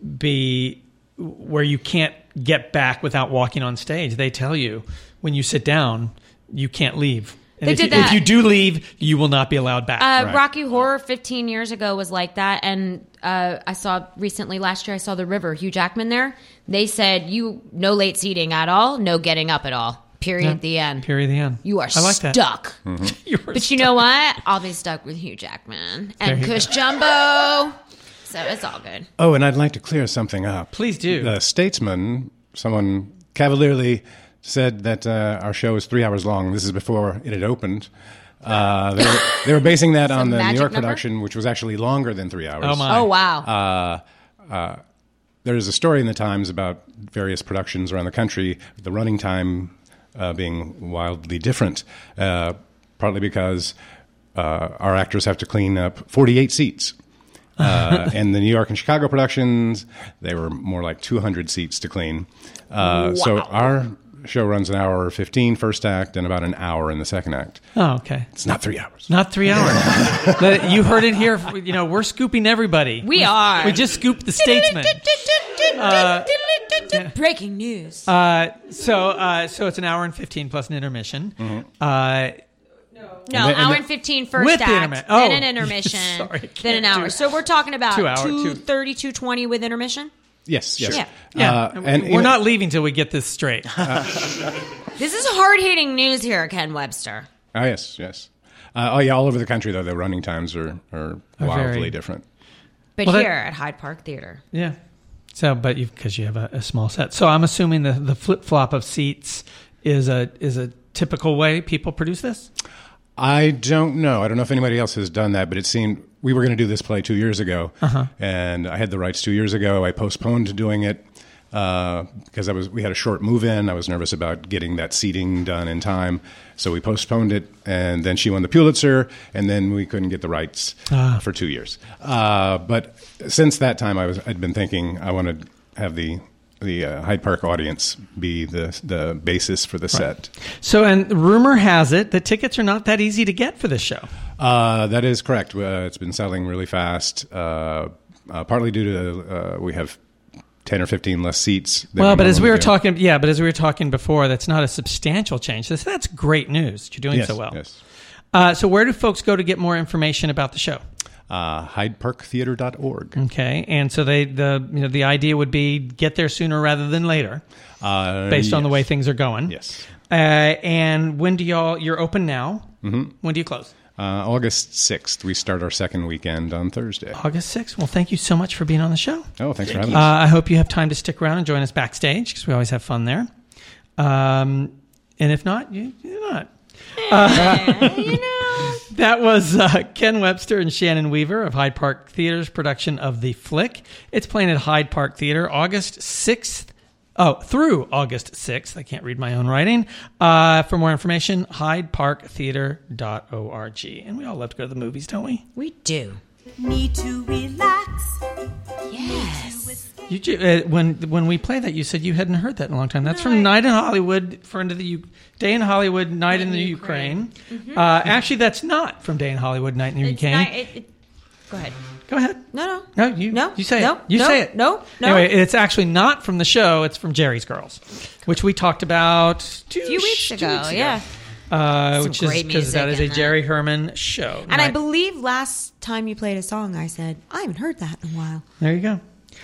be where you can't get back without walking on stage, they tell you when you sit down, you can't leave. And They if, did you, that. if you do leave, you will not be allowed back. Uh, Rocky Horror fifteen years ago was like that, and uh, I saw recently last year I saw The River, Hugh Jackman there. They said you no late seating at all, no getting up at all. Period. Yeah. The end. Period. The end. You are I like that. stuck. You are But you know what? I'll be stuck with Hugh Jackman There and you Cush go. Jumbo. So it's all good. Oh, and I'd like to clear something up. Please do. The Statesman, someone cavalierly said that uh, our show is three hours long. This is before it had opened. Uh, they, were, they were basing that Some on the New magic York number? production, which was actually longer than three hours. Oh, my. Oh, wow. Uh, uh, there's a story in the Times about various productions around the country, the running time uh, being wildly different, uh, partly because uh, our actors have to clean up forty-eight seats. Uh, and the New York and Chicago productions, they were more like two hundred seats to clean. Uh, So our show runs an hour fifteen first act and about an hour in the second act. Oh, okay. It's not three hours. Not three hours. But you heard it here. You know, we're scooping everybody. We are. We just scooped the Statesman. Uh, Breaking news. Uh, so, uh, so it's an hour and fifteen plus an intermission. Mm-hmm. Uh, No, And then- and hour then- and fifteen first With the act, intermi- oh. then an intermission, Sorry, then can't an hour. do- So we're talking about Two hour- two two- thirty, two twenty with intermission. Yes, yes. Yeah. yeah, Uh, and we're not leaving till we get this straight. This is hard-hitting news here, Ken Webster. Oh, yes, yes. Uh, oh, yeah, all over the country, though, the running times are, are Are wildly very- different. But Well, that- here at Hyde Park Theater. Yeah. So, but you because you have a, a small set, so I'm assuming the the flip flop of seats is a is a typical way people produce this. I don't know. I don't know if anybody else has done that, but it seemed we were going to do this play two years ago, Uh-huh. and I had the rights two years ago. I postponed doing it uh, because I was we had a short move in. I was nervous about getting that seating done in time, so we postponed it. And then she won the Pulitzer, and then we couldn't get the rights Ah. for two years. Uh, but since that time, I was I'd been thinking I want to have the the uh, Hyde Park audience be the the basis for the set. So, and rumor has it that tickets are not that easy to get for this show. Uh, that is correct. Uh, it's been selling really fast, uh, uh, partly due to uh, we have ten or fifteen less seats. than Well, but as we normally were do. talking, yeah, but as we were talking before, that's not a substantial change. That's, that's great news. You're doing Yes, so well. yes. Uh, so, where do folks go to get more information about the show? Uh, Hyde Park Theater dot org. Okay, and so they the you know the idea would be get there sooner rather than later, Uh, based on the yes. way things are going. Yes. Uh, and when do y'all? You're open now. Mm-hmm. When do you close? Uh, August sixth. We start our second weekend on Thursday. August sixth. Well, thank you so much for being on the show. Oh, thanks for having Uh, us. I hope you have time to stick around and join us backstage because we always have fun there. Um, and if not, you, you're not. Uh, You know. That was uh, Ken Webster and Shannon Weaver of Hyde Park Theater's production of The Flick. It's playing at Hyde Park Theater August sixth. Oh, through August sixth. I can't read my own writing. Uh, for more information, hyde park theater dot org. And we all love to go to the movies, don't we? We do. Need to relax. Yes. You ju- uh, when when we play that, you said you hadn't heard that in a long time. That's from Night in Hollywood, friend of the U- Day in Hollywood, Night in the Ukraine. Mhm. Uh, actually, that's not from Day in Hollywood, Night in the It's Ukraine. not- it- it- go ahead. Go ahead. No, no. No, you No, you say no, it. You no, say it. no, no. Anyway, it's actually not from the show. It's from Jerry's Girls, which we talked about two A few weeks two ago, weeks yeah. Uh, Some which is great because that music is a in that. Jerry Herman show. And I Night- believe last time you played a song, I said, I haven't heard that in a while. There you go.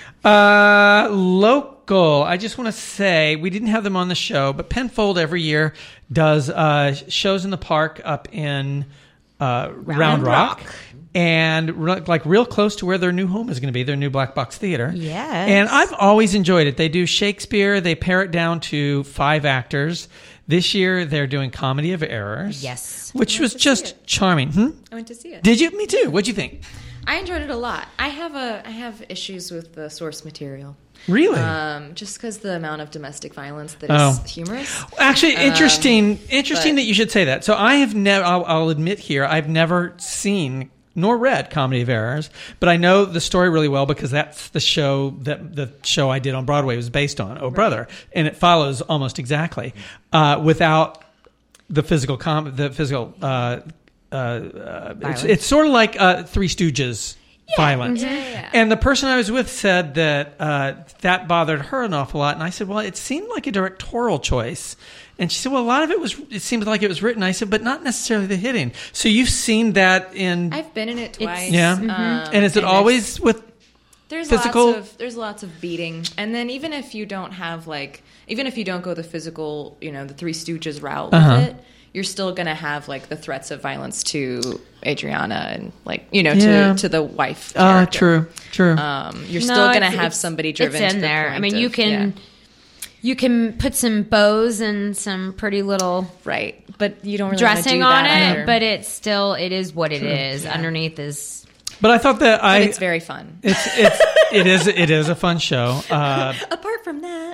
Uh, local. I just want to say we didn't have them on the show, but Penfold every year does uh, shows in the park up in uh, Round, Rock. Rock. And re- like real close to where their new home is going to be, their new Black Box Theater. Yes. And I've always enjoyed it. They do Shakespeare. They pare it down to five actors. This year they're doing Comedy of Errors. Yes. Which was just charming. Hmm? I went to see it. Did you? Me too. What'd you think? I enjoyed it a lot. I have a I have issues with the source material. Really? Um, just because the amount of domestic violence that Oh. is humorous. Actually, Um, interesting. Interesting but- that you should say that. So I have never. I'll, I'll admit here, I've never seen nor read Comedy of Errors, but I know the story really well because that's the show that the show I did on Broadway was based on. Oh, brother, and it follows almost exactly uh, without the physical com the physical. Uh, uh, uh, it's, it's sort of like uh, Three Stooges. Violence. Yeah, yeah, yeah. And the person I was with said that uh, that bothered her an awful lot. And I said, well, it seemed like a directorial choice. And she said, well, a lot of it was, it seemed like it was written. I said, but not necessarily the hitting. So you've seen that in. I've been in it twice. Yeah. Um, And is it always with There's physical? lots of there's lots of beating, and then even if you don't have like even if you don't go the physical, you know, the Three Stooges route Uh-huh. with it, you're still gonna have like the threats of violence to Adriana and like you know Yeah. to to the wife. Ah, character. true, true. Um, you're No, still gonna it's- have it's- somebody driven. It's to in the there. point I mean, you of- can yeah. you can put some bows and some pretty little right, but you don't really wanna dressing do on that it. either. But it's still it is what it True. is. Yeah. Underneath is. But I thought that I. But it's very fun. It's it's it is it is a fun show. Uh, Apart from that,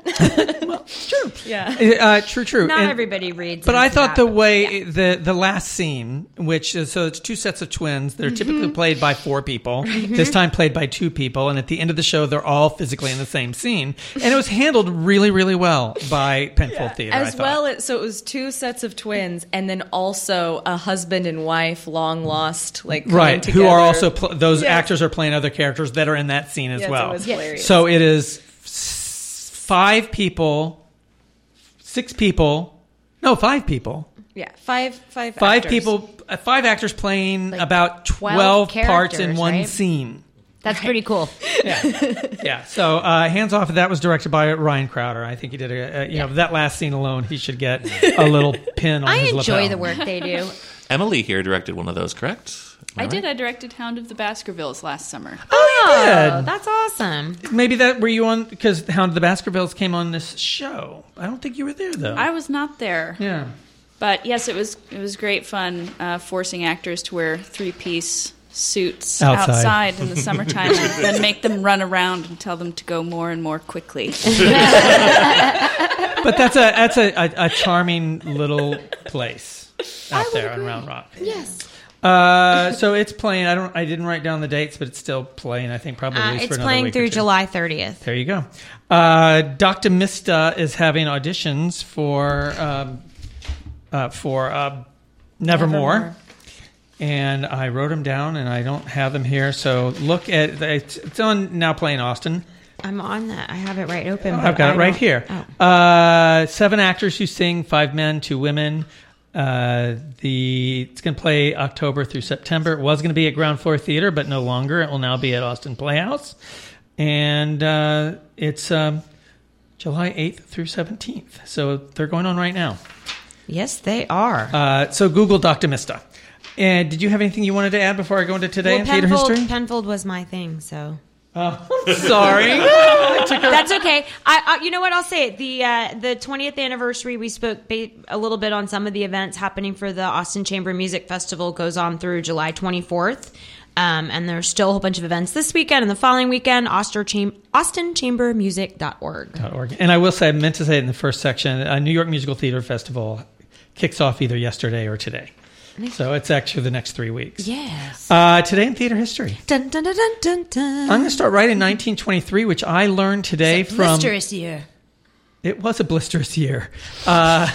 Well, true. Yeah. Uh, true, true. Not And- everybody reads. But I into thought that. the way the the last scene, which is so it's two sets of twins. They're typically played by four people. This time played by two people, and at the end of the show, they're all physically in the same scene. And it was handled really, really well by Penfold Theater. I As thought. well as so it was two sets of twins, and then also a husband and wife, long lost, like coming Right, together. who are also pl- those Yes. actors are playing other characters that are in that scene as Yes, it well. was hilarious. So it is s- five people, six people, no, five people, Yeah, five five five actors. people, uh, five actors playing Like about twelve twelve parts in characters, one right? scene. That's pretty cool. Yeah. So uh, hands off. That was directed by Ryan Crowder. I think he did a, a you know that last scene alone. He should get a little pin on I his enjoy lapel. the work they do. Emily here directed one of those, correct? Am I right? did. I directed Hound of the Baskervilles last summer. Oh, did. that's awesome. Maybe that were you on because Hound of the Baskervilles came on this show. I don't think you were there though. I was not there. yeah. But yes, it was it was great fun uh, forcing actors to wear three piece suits Outside. outside, in the summertime and then make them run around and tell them to go more and more quickly. But that's a that's a, a, a charming little place out there on Round Rock. Yes. Uh, so it's playing. I don't. I didn't write down the dates, but it's still playing. I think probably Uh, at least for it's another playing week or through two. July thirtieth. There you go. Uh, Doctor Mista is having auditions for um, uh, for uh, Nevermore. Nevermore. And I wrote them down, and I don't have them here. So look at it's, it's on Now Playing Austin. I'm on that. I have it right open. but I've got I it right don't- here. Oh. Uh, seven actors who sing, five men, two women. Uh, the it's going to play October through September. It was going to be at Ground Floor Theater, but no longer. It will now be at Austin Playhouse, and uh, it's um, July eighth through seventeenth. So they're going on right now. Yes, they are. Uh, so Google Doctor Mista. And did you have anything you wanted to add before I go into today well, in theater Penfold, history? Penfold was my thing, so. Oh, I'm sorry. I took her- That's okay. I, I, you know what? I'll say it. The uh, the twentieth anniversary. We spoke ba- a little bit on some of the events happening for the Austin Chamber Music Festival. Goes on through July twenty-fourth, um, and there's still a whole bunch of events this weekend and the following weekend. Austin Cham- austin chamber music dot org. .org. And I will say, I meant to say it in the first section. Uh, New York Musical Theater Festival kicks off either yesterday or today, so it's actually the next three weeks. Yes. Uh, today in theater history, Dun, dun, dun, dun, dun, dun. I'm going to start right in nineteen twenty-three, which I learned today It's a from. blisterous year. It was a blisterous year. Uh,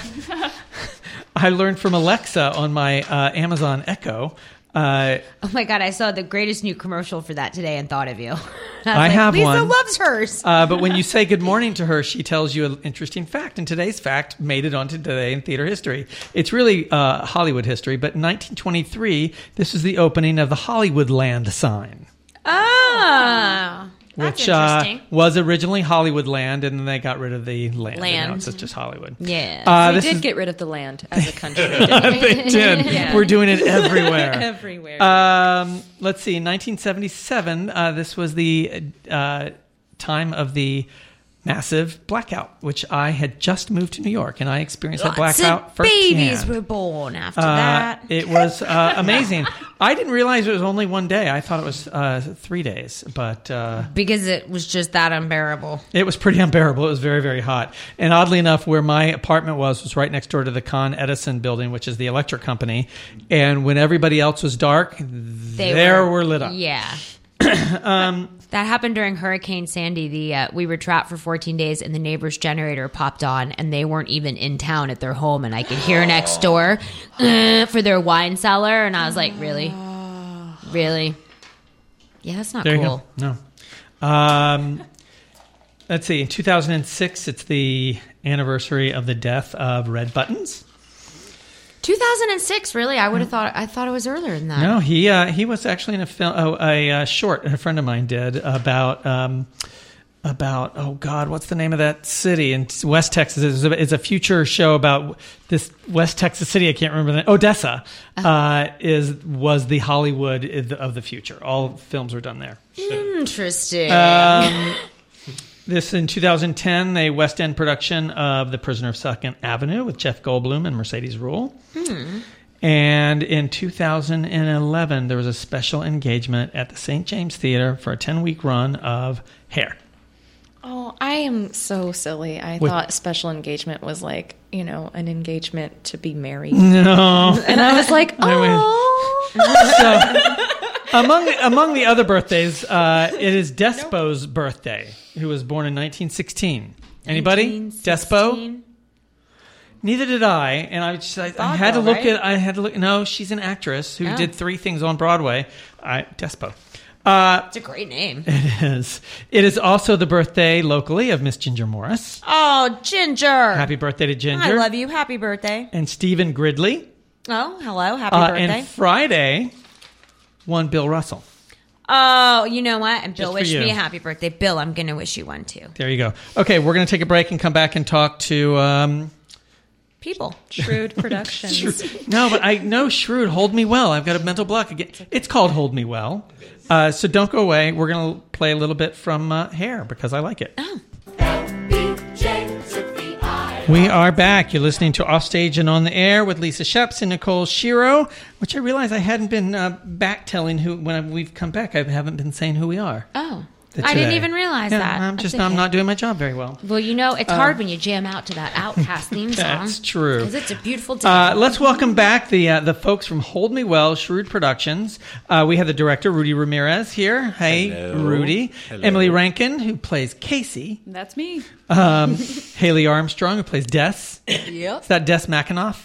I learned from Alexa on my uh, Amazon Echo. Uh, Oh my God! I saw the greatest new commercial for that today and thought of you. I, was I like, have Lisa one. loves hers. Uh, but when you say good morning to her, she tells you an interesting fact. And today's fact made it onto Today in Theater History. It's really uh, Hollywood history. But in nineteen twenty-three, this was the opening of the Hollywoodland sign, Oh, that's which uh, interesting. was originally Hollywoodland, and then they got rid of the land. Land. And now it's just Hollywood. Yeah. Uh, we this did is- get rid of the land as a country. didn't we? they did. Yeah. We're doing it everywhere. Everywhere. Um, let's see. In nineteen seventy-seven, uh, this was the uh, time of the massive blackout, which I had just moved to New York, and I experienced that Lots blackout of firsthand. babies were born after Uh, that. It was uh, amazing. I didn't realize it was only one day. I thought it was uh, three days, but uh, Because it was just that unbearable. it was pretty unbearable. It was very, very hot. And oddly enough, where my apartment was was right next door to the Con Edison building, which is the electric company. And when everybody else was dark, They there were, were lit up. Yeah. um, That happened during Hurricane Sandy. The uh, we were trapped for fourteen days, and the neighbor's generator popped on, and they weren't even in town at their home, and I could hear next door uh, for their wine cellar, and I was like, really, really, yeah, that's not there cool. you go. No. Um, let's see. In two thousand six, it's the anniversary of the death of Red Buttons. two thousand six, really? I would have thought. I thought it was earlier than that. No, he uh, he was actually in a film, oh, a uh, short a friend of mine did about um, about oh God, what's the name of that city in West Texas? It's a, it's a future show about this West Texas city. I can't remember the name. Odessa uh, is was the Hollywood of the future. All films were done there. Interesting. Um, This in two thousand ten, a West End production of The Prisoner of Second Avenue with Jeff Goldblum and Mercedes Ruehl. Hmm. And in two thousand eleven, there was a special engagement at the Saint James Theater for a ten-week run of Hair. Oh, I am so silly. I With- thought special engagement was like, you know, an engagement to be married. No. And I was like, I mean- oh. So, among among the other birthdays, uh, it is Despo's birthday, who was born in nineteen sixteen. Anybody? Despo? Neither did I, and I just I, I had to look right? at I had to look. No, she's an actress who Oh. did three things on Broadway. I Despo. Uh, It's a great name. it is. It is also the birthday locally of Miss Ginger Morris. Oh, Ginger. Happy birthday to Ginger. I love you. Happy birthday. And Stephen Gridley. Oh, hello. Happy Uh, birthday. and Friday, one Bill Russell. Oh, you know what? And Bill Just for wished you. me a happy birthday. Bill, I'm going to wish you one too. There you go. Okay, we're going to take a break and come back and talk to... Um, People. Shrewd Productions. no, but I know Shrewd. Hold Me Well. I've got a mental block again. It's called Hold Me Well. Uh, so don't go away. We're going to play a little bit from uh, Hair because I like it. Oh. We are back. You're listening to Offstage and On the Air with Lisa Sheps and Nicole Shiro, which I realized I hadn't been uh, back telling who when we've come back. I haven't been saying who we are. Oh. The I didn't today. even realize Yeah, that. I'm just That's I'm okay. not doing my job very well. Well, you know, it's Um, hard when you jam out to that Outcast theme song. That's true. Because it's a beautiful day. Uh, let's welcome back the uh, the folks from Hold Me Well, Shrewd Productions. Uh, we have the director, Rudy Ramirez, here. Hey, Hello. Rudy. Hello. Emily Rankin, who plays Casey. That's me. Um, Haley Armstrong, who plays Des. Yep. Is that Des McAnoff?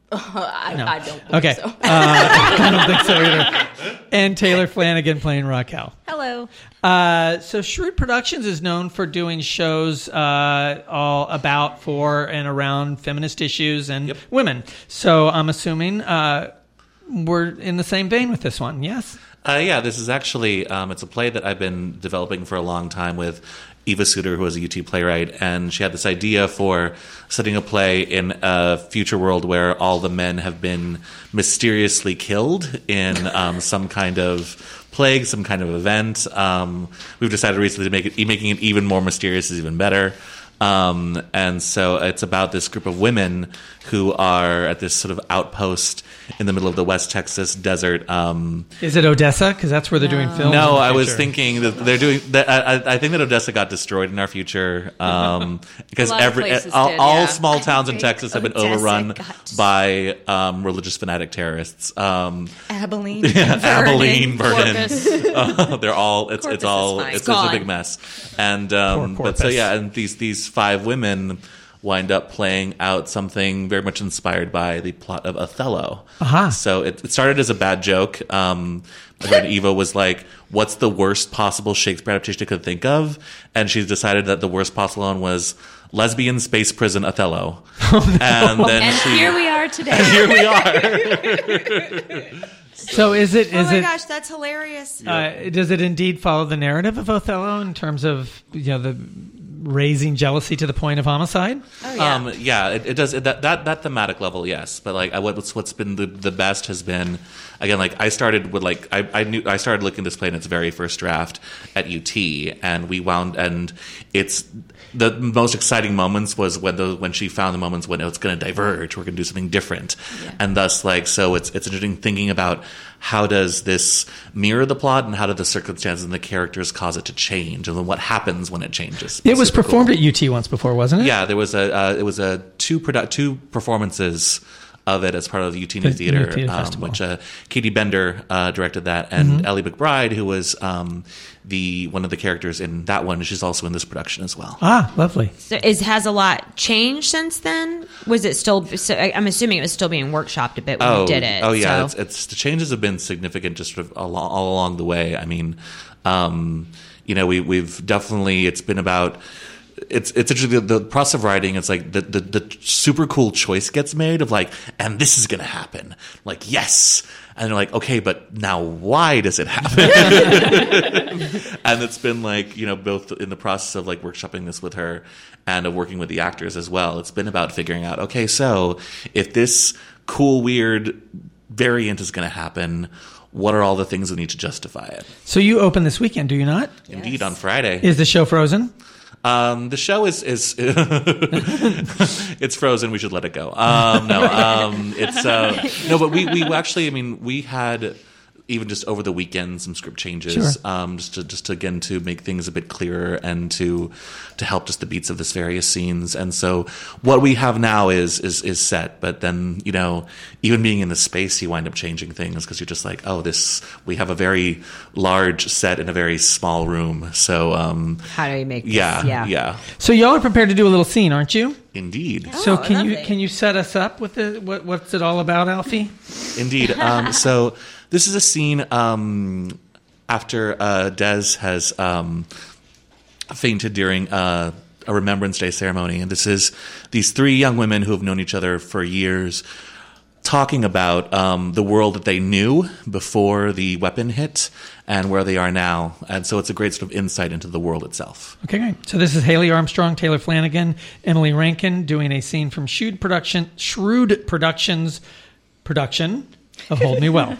I, No. I don't think Okay. so. uh, I don't think so either. And Taylor Flanagan playing Raquel. Hello. Uh, so Shrewd Productions is known for doing shows uh, all about, for, and around feminist issues and women. So I'm assuming uh, we're in the same vein with this one, yes? Uh, yeah, this is actually um, it's a play that I've been developing for a long time with Eva Suter, who was a U T playwright, and she had this idea for setting a play in a future world where all the men have been mysteriously killed in um, some kind of plague, some kind of event. Um, we've decided recently to make it making it even more mysterious is even better. Um, and so it's about this group of women who are at this sort of outpost in the middle of the West Texas desert. Um, Is it Odessa? Because that's where they're doing films. no, in the I was future. thinking that they're doing. That, I, I think that Odessa got destroyed in our future um, because A lot of every places all, did, all yeah. small I towns in think Texas have been Odessa overrun got- by um, religious fanatic terrorists. Um, Abilene. yeah, Abilene, Vernon. Corpus. Uh, they're all. It's Corpus it's is all. fine. It's, it's Gone. a big mess. And um, Poor but so Corpus. yeah, and these these five women wind up playing out something very much inspired by the plot of Othello. Aha. So it, it started as a bad joke. Um, my friend Eva was like, what's the worst possible Shakespeare adaptation I could think of? And she decided that the worst possible one was lesbian space prison Othello. And then And she, here we are today. here we are. So is it? Oh Is my it? gosh, that's hilarious. Uh, does it indeed follow the narrative of Othello in terms of you know the raising jealousy to the point of homicide? Oh, yeah. Um, yeah, it, it does. It, that, that that thematic level, yes. But like, I, what's what's been the, the best has been, again, like I started with like I, I knew I started looking at this play in its very first draft at U T, and we wound and it's the most exciting moments was when the when she found the moments when it's going to diverge, we're going to do something different, Yeah. and thus like so it's it's interesting thinking about how does this mirror the plot and how do the circumstances and the characters cause it to change, and then what happens when it changes. It was Super performed cool. at U T once before, wasn't it? Yeah, there was a uh, it was a two produ- two performances of it as part of the U T New The Theater, New Theater um, Festival. which uh, Katie Bender uh, directed that, and Mhm. Ellie McBride, who was um, the one of the characters in that one, she's also in this production as well. Ah, lovely. So is has a lot changed since then? Was it still? So I- I'm assuming it was still being workshopped a bit when oh, you did it. oh yeah, so. it's, it's the changes have been significant just sort of all, all along the way. I mean, um, you know, we we've definitely it's been about. It's it's interesting the, the process of writing. It's like the, the the super cool choice gets made of like, and this is going to happen. Like yes, and they're like, okay, but now why does it happen? And it's been like you know both in the process of like workshopping this with her and of working with the actors as well. It's been about figuring out okay, so if this cool weird variant is going to happen, what are all the things that need to justify it? So you open this weekend, do you not? Indeed, on Friday. Is the show frozen? Um, the show is is it's frozen. We should let it go. Um, no, um, it's uh, no, but we we actually. I mean, we had even just over the weekend, some script changes, Sure. um, just to just to, again to make things a bit clearer and to to help just the beats of this various scenes. And so what we have now is is is set, but then you know even being in the space, you wind up changing things because you're just like, oh, this we have a very large set in a very small room. So um, How do we make this? yeah, Yeah. yeah, So y'all are prepared to do a little scene, aren't you? indeed. So Oh, can you lovely. can you set us up with the what, what's it all about, Alfie? Indeed. Um, so this is a scene um, after uh, Des has um, fainted during uh, a Remembrance Day ceremony. And this is these three young women who have known each other for years talking about um, the world that they knew before the weapon hit and where they are now. And so it's a great sort of insight into the world itself. Okay, great. So this is Haley Armstrong, Taylor Flanagan, Emily Rankin doing a scene from Shrewd Production, Shrewd Productions production of Hold Me Well.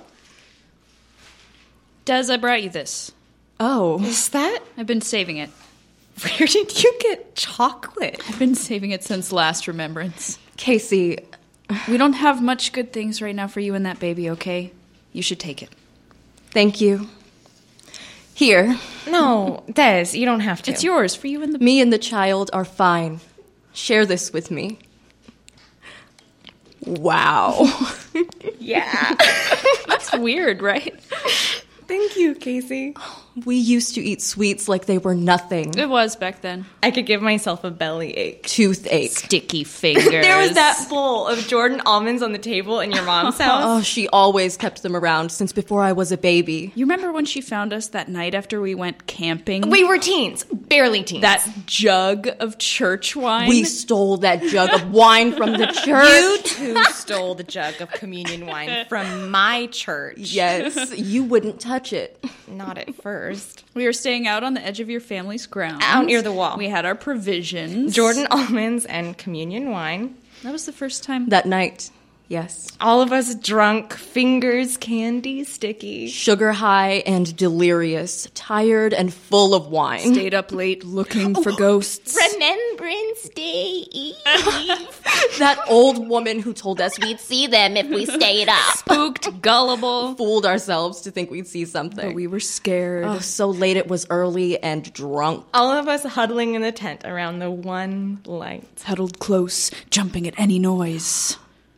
Des, I brought you this. Oh, Is that? I've been saving it. where did you get chocolate? I've been saving it since last Remembrance. Casey, We don't have much good things right now for you and that baby, okay? You should take it. thank you. Here, No, Des, you don't have to. It's yours for you and the... me and the child are fine. Share this with me. Wow. Yeah. That's weird, right? Thank you, Casey. We used to eat sweets like they were nothing. It was back then. I could give myself a belly ache. Toothache. Sticky fingers. There was that bowl of Jordan almonds on the table in your mom's house. Oh, she always kept them around since before I was a baby. You remember when she found us that night after we went camping? We were teens. Barely teens. That jug of church wine? We stole that jug of wine from the church. You two stole the jug of communion wine from my church. Yes, you wouldn't touch it. Not at first. We were staying out on the edge of your family's grounds. Out near the wall. We had our provisions. Jordan almonds and communion wine. That was the first time. That night, yes. All of us drunk, fingers candy sticky. Sugar high and delirious, tired and full of wine. Stayed up late looking for ghosts. Remembrance Day Eve. That old woman who told us we'd see them if we stayed up. Spooked, gullible. Fooled ourselves to think we'd see something. But we were scared. Oh, so late it was early and drunk. All of us huddling in the tent around the one light. Huddled close, jumping at any noise.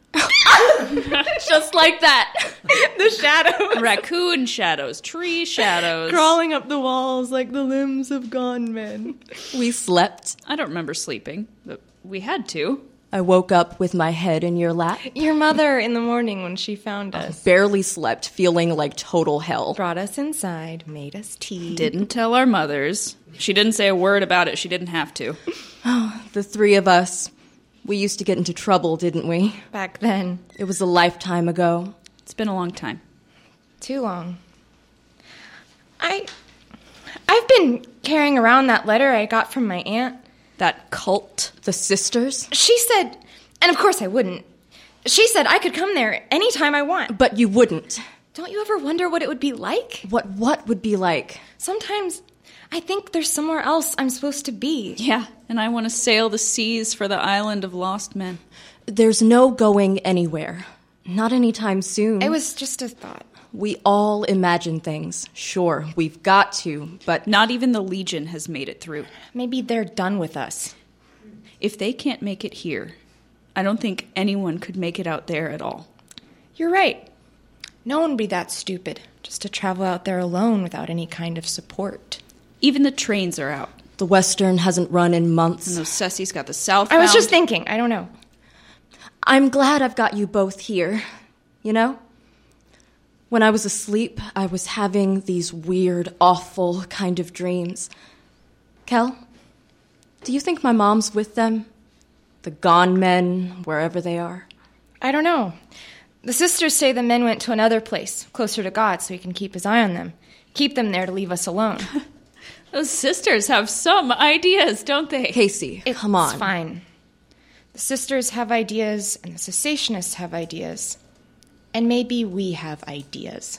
Just like that. The shadows. Raccoon shadows, tree shadows. Crawling up the walls like the limbs of gone men. We slept. I don't remember sleeping, but we had to. I woke up with my head in your lap. Your mother in the morning when she found us. Barely slept, feeling like total hell. Brought us inside, made us tea. Didn't tell our mothers. She didn't say a word about it. She didn't have to. The three of us. We used to get into trouble, didn't we? Back then. It was a lifetime ago. It's been a long time. Too long. I... I've been carrying around that letter I got from my aunt. That cult. The sisters? She said... And of course I wouldn't. She said I could come there anytime I want. But you wouldn't. Don't you ever wonder what it would be like? What what would be like? Sometimes I think there's somewhere else I'm supposed to be. Yeah, and I want to sail the seas for the island of lost men. There's no going anywhere. Not anytime soon. It was just a thought. We all imagine things. Sure, we've got to, but Not even the Legion has made it through. Maybe they're done with us. If they can't make it here, I don't think anyone could make it out there at all. You're right. No one would be that stupid just to travel out there alone without any kind of support. Even the trains are out. the Western hasn't run in months. And those Cessies got the South. I was just thinking. I don't know. I'm glad I've got you both here, you know? When I was asleep, I was having these weird, awful kind of dreams. Kel, do you think my mom's with them? The gone men, wherever they are? I don't know. The sisters say the men went to another place, closer to God, so he can keep his eye on them. Keep them there to leave us alone. Those sisters have some ideas, don't they? Casey, It's come on. fine. The sisters have ideas, and the cessationists have ideas. And maybe we have ideas.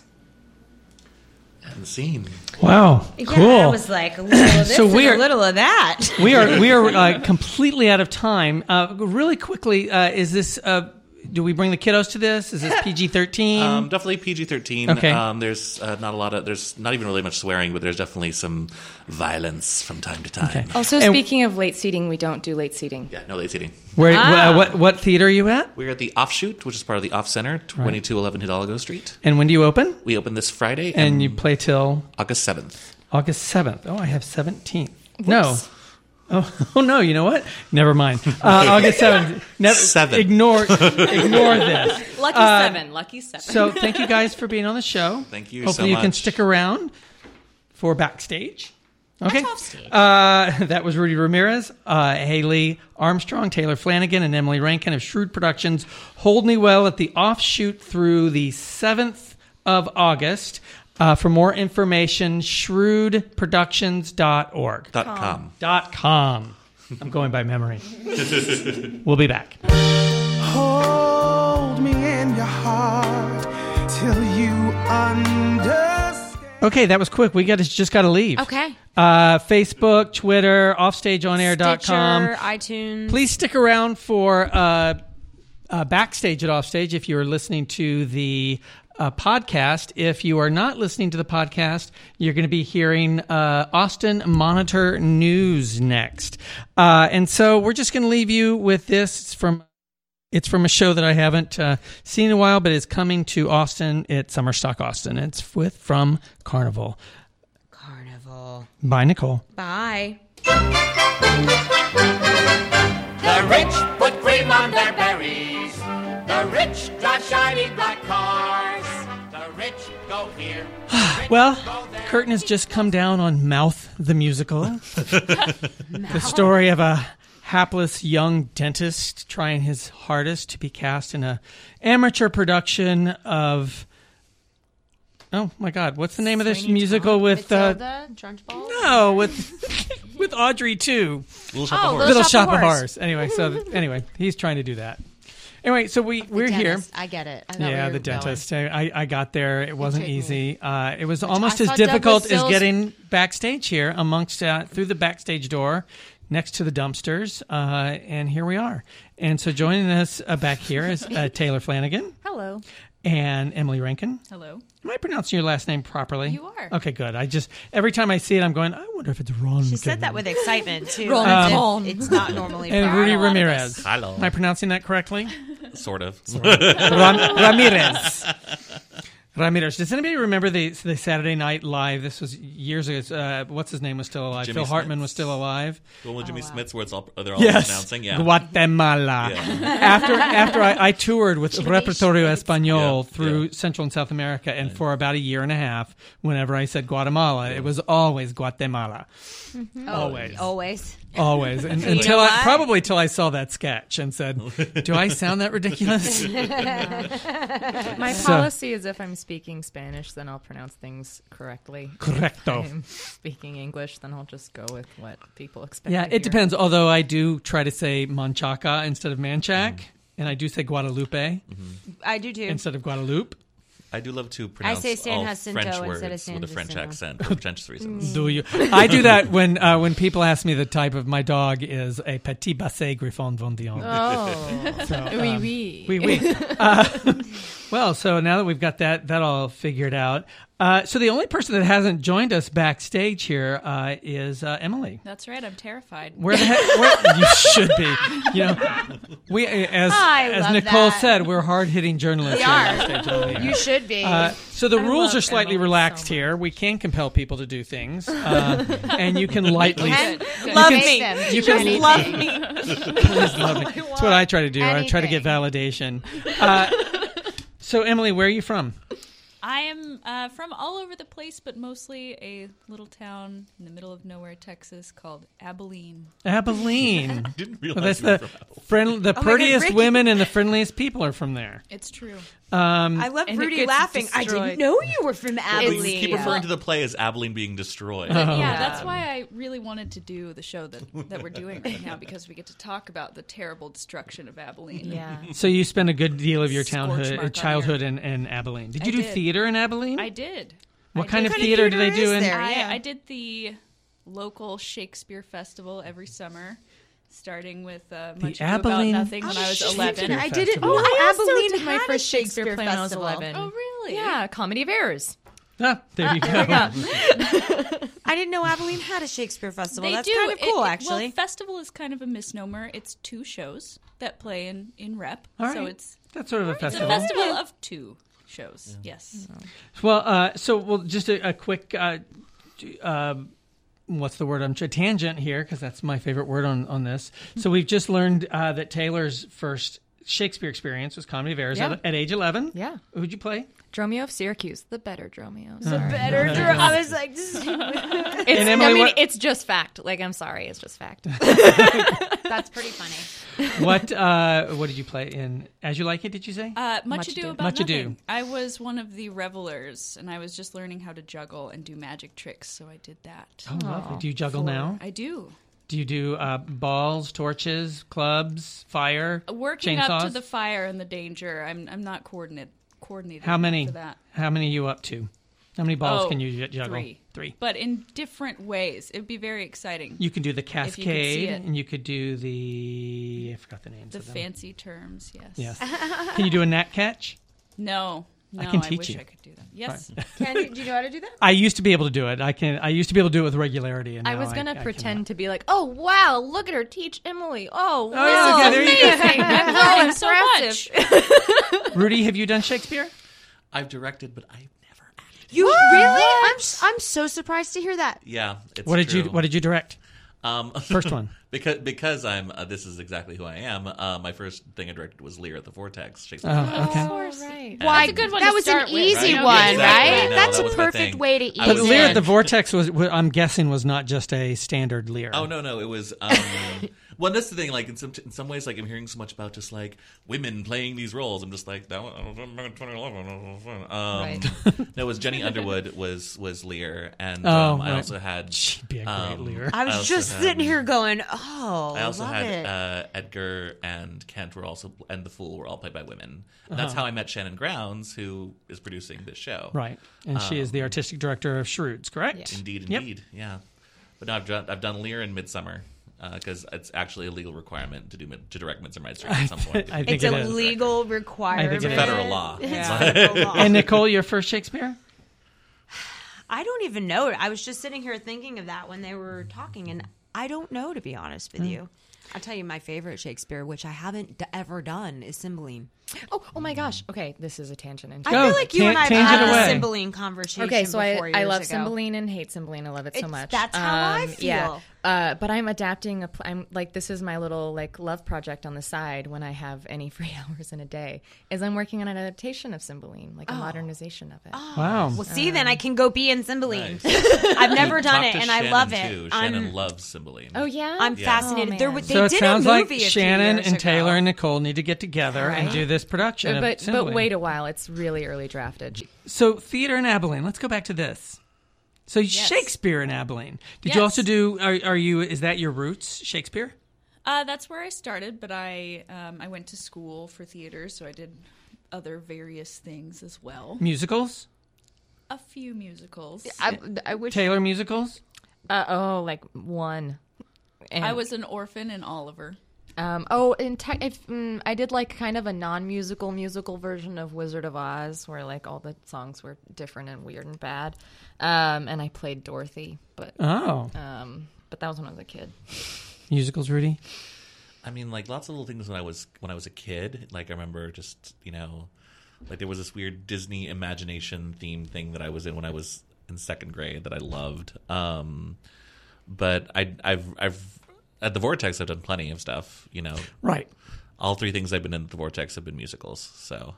And scene. Wow, Yeah, cool. I was like, a little of this So and we are- a little of that. we are we are uh, completely out of time. Uh, really quickly, uh, is this uh, do we bring the kiddos to this? Is this P G thirteen? Um, definitely P G thirteen. Okay. Um, there's uh, not a lot of, there's not even really much swearing, but there's definitely some violence from time to time. Okay. Also, And- speaking of late seating, we don't do late seating. Yeah, no late seating. Where? Ah. uh, what what theater are you at? We're at the Offshoot, which is part of the Off Center, twenty-two eleven Hidalgo Street. And when do you open? We open this Friday. And you play till August seventh. August seventh. Oh, I have seventeenth. No. Oh, oh no! You know what? Never mind. Uh, August seventh. Never, Seven. Ignore, ignore this. Lucky Uh, seven. Lucky seven. So, thank you guys for being on the show. Thank you Hopefully, so you can much. stick around for backstage. Okay. That's offstage. Uh, that was Rudy Ramirez, uh, Haley Armstrong, Taylor Flanagan, and Emily Rankin of Shrewd Productions. Hold Me Well at the Offshoot through the seventh of August. Uh, for more information, shrewd productions dot org. Dot com. Dot com. I'm going by memory. We'll be back. Hold me in your heart till you understand. Okay, that was quick. We got to, just got to leave. Okay. Uh, Facebook, Twitter, offstage on air dot com. Stitcher, iTunes. Please stick around for uh, uh, Backstage at Offstage if you are listening to the uh, podcast. If you are not listening to the podcast, you're going to be hearing uh, Austin Monitor News next. Uh, and so we're just going to leave you with this. It's from It's from a show that I haven't uh, seen in a while, but is coming to Austin at Summer Stock Austin. It's with from Carnival. Carnival. Bye, Nicole. Bye. The rich put cream on their berries. The rich drive shiny black cars. The rich go here. Well, the curtain has just come down on Mouth the Musical. The story of a hapless young dentist trying his hardest to be cast in a amateur production of... Oh, my God. What's the name of this Sweeney musical Todd? with... Uh, Matilda? Trunchbull? no, with with Audrey, too. Little Shop Oh, of Horrors. Little Little Shop Shop of of Horrors. Horrors. Anyway, so anyway, he's trying to do that. Anyway, so we, we're here. Dentist. I get it. I got where Yeah, you're the going. dentist. I, I got there. It wasn't took me. easy. Uh, it was almost I as thought difficult Douglas as Sills- getting backstage here amongst uh, through the backstage door next to the dumpsters. Uh, and here we are. And so joining us uh, back here is uh, Taylor Flanagan Hello. and Emily Rankin. Hello. Am I pronouncing your last name properly? You are. Okay, good. I just every time I see it, I'm going, I wonder if it's Ron. She said that with excitement, too. Ron as if Ron. It's not normally And for Rudy a lot of Ramirez. us. Hello. Am I pronouncing that correctly? Sort of. Ram- Ramirez. Ramirez. Does anybody remember the the Saturday Night Live? This was years ago. Uh, what's his name was still alive? Jimmy Phil Hartman Smits. was still alive. The one with Jimmy Smits where it's all, they're all Yes, announcing. Yeah. Guatemala. Yeah. After after I, I toured with Jimmy Repertorio Smits. Español Yeah, through yeah. Central and South America, and for about a year and a half, whenever I said Guatemala, it was always Guatemala. Always. Always. Always. And, You know until I, what? probably till I saw that sketch and said, do I sound that ridiculous? My So- policy is if I'm speaking Spanish, then I'll pronounce things correctly. Correcto. If I'm speaking English, then I'll just go with what people expect. Yeah, to it hear. depends. Although I do try to say Manchaca instead of Manchac, and I do say Guadalupe I do too. instead of Guadalupe. I do love to pronounce say San all Jacinto French instead words of San with a French Jacinto. accent for French reasons. Do you? I do that when uh, when people ask me the type of my dog is a Petit Basset Griffon Vendéen. Oh, So, oui, um, oui. Oui, oui. Uh, well, so now that we've got that that all figured out, uh, so the only person that hasn't joined us backstage here uh, is uh, Emily. That's right. I'm terrified. Where the heck? Where, you should be. You know, we as I as love Nicole that. said, we're hard hitting journalists. We here are. on Backstage on the Air. You should be. Uh, so the I rules love are slightly Emily relaxed so much. here. We can compel people to do things, uh, and you can lightly. Can you Love can- me. them You do can anything. Love me. Please love me. That's what I try to do. I try to get validation. Uh, so Emily, where are you from? I am uh, from all over the place, but mostly a little town in the middle of nowhere, Texas, called Abilene. Abilene. Didn't Well, realize that's you were the from Apple. friend, the God, prettiest Ricky. women and the friendliest people are from there. It's true. Um, I love And it Rudy gets laughing. I destroyed. didn't know you were from Abilene. We keep referring to the play as Abilene being destroyed. Oh. Yeah, that's why I really wanted to do the show that, that we're doing right now, because we get to talk about the terrible destruction of Abilene. Yeah. so you spend a good deal of your Scorch mark townhood, on childhood in, in Abilene. Did you I do did. theater in Abilene? I did. What I kind did. of What kind of theater do they theater do is in? there? I, yeah. I did the local Shakespeare Festival every summer. starting with uh, The Much Ado Abilene About Nothing when I was Shakespeare eleven. I didn't Oh, know I also Abilene did my had a first Shakespeare, Shakespeare play when I was festival. eleven. Oh, really? Yeah, Comedy of Errors. Ah, there you Uh, go. there we go. I didn't know Abilene had a Shakespeare festival. They That's do. kind of It- cool, it- actually. Well, festival is kind of a misnomer. It's two shows that play in, in rep. All So right. it's That's sort of a it's festival. a festival of two shows. Yes. Well, uh, so well, just a, a quick, uh, um, what's the word? I'm a tangent here because that's my favorite word on on this. So we've just learned uh, that Taylor's first Shakespeare experience was Comedy of Errors Yeah. at, at age eleven. Yeah. Who'd you play? Dromio of Syracuse, the better Dromio. The right. better Okay. Dro- I was like, this is- It's, And Emily, I mean, what- it's just fact. Like, I'm sorry, it's just fact. that's pretty funny. What uh, what did you play in As You Like It? Did you say? Uh, much, Much ado Ado. about Much Ado. nothing. I was one of the revelers, and I was just learning how to juggle and do magic tricks, so I did that. Oh, lovely. Do you juggle For- now? I do. Do you do uh, balls, torches, clubs, fire, Working chainsaws? up to the fire and the danger, I'm I'm not coordinate coordinated. How enough many? For that. How many are you up to? How many balls Oh, can you j- juggle? Three. Three. But in different ways. It'd be very exciting. You can do the if you could see cascade, it. and you could do the I forgot the names. The of them. fancy terms, yes. Yes. Can you do a gnat catch? No. No, I can teach wish you. I could do that. Yes. Can you, do you know how to do that? I used to be able to do it. I can. I used to be able to do it with regularity, and I now was gonna I pretend to be like, oh wow, look at her teach Emily. Oh, yeah, wow, okay, there you go. amazing. I'm growing so so impressive. Rudy, have you done Shakespeare? I've directed, but I You really? I'm s- I'm so surprised to hear that. yeah. It's What did true. you What did you direct? Um, First one. because because I'm uh, this is exactly who I am. Uh, my first thing I directed was Lear at the Vortex. Shakespeare. Oh, okay. Of course, right. Why? That's a good one That to was start an with, easy right? one, Yeah, exactly. right? I know, That's that a was my perfect thing. way to ease But Lear in. at the Vortex was, was, I'm guessing, was not just a standard Lear. Oh no, no, it was. Um, well, that's the thing. Like in some in some ways, like I'm hearing so much about just like women playing these roles. I'm just like that. Was, twenty eleven. Um, Right. No, it was Jenny Underwood was was Lear, and Oh, um, I right. also had. She'd be a great um, Lear. I was also just had- sitting here going, oh, I also love had it. uh, Edgar and Kent were also and the Fool were all played by women. And that's Uh-huh. how I met Shannon Grounds, who is producing this show. Right, and she is the Um, artistic director of Shrewds, correct? Indeed, Yep. indeed, yeah. But no, I've done, I've done Lear and Midsummer because it's actually a legal requirement to do mid- to direct Midsummer Night's Dream at some point. I think It's it a is. legal requirement. I think it It's is. federal law. It's It's federal law. And Nicole, your first Shakespeare? I don't even know. I was just sitting here thinking of that when they were talking, and I don't know, to be honest with Hmm. you. I'll tell you my favorite Shakespeare, which I haven't d- ever done, is Cymbeline. Oh, oh my gosh. Okay, this is a tangent. Into I Go. feel like you Tan- and I have tangent had away. a Cymbeline conversation Okay, so I, before I years love ago. Cymbeline and hate Cymbeline. I love it so It's- much. that's how I Yeah, feel. uh, but I'm adapting. A, pl- I'm like this is my little like love project on the side when I have any free hours in a day. Is I'm working on an adaptation of Cymbeline, like a Oh. modernization of it. Wow. Well, see, then I can go be in Cymbeline. Nice. I've never done Talk it, to and I Shannon, love it. Too. I'm- Shannon loves Cymbeline. Oh yeah, I'm Yeah. fascinated. Oh, there, man. w- they So it did sounds a like movie a few Shannon years and ago. Taylor and Nicole need to get together and Right. do this production Uh, of but but Cymbeline. wait a while. It's really early drafted. So theater in Abilene. Let's go back to this. So Shakespeare in Abilene. Did you Yes. also do? Are, are you? Is that your roots? Shakespeare? Uh, that's where I started, but I um, I went to school for theater, so I did other various things as well. Musicals? A few musicals. I, I wish Taylor musicals? Uh, oh, like one. And, I was an orphan in Oliver. Um, oh, in te- if, mm, I did like kind of a non-musical musical version of Wizard of Oz, where like all the songs were different and weird and bad. Um, and I played Dorothy, but Oh. um, but that was when I was a kid. Musicals, Rudy? I mean, like lots of little things when I was when I was a kid. Like I remember just you know, like there was this weird Disney imagination theme thing that I was in when I was in second grade that I loved. Um, but I, I've I've at the Vortex I've done plenty of stuff. You know, Right. All three things I've been in at the Vortex have been musicals. So,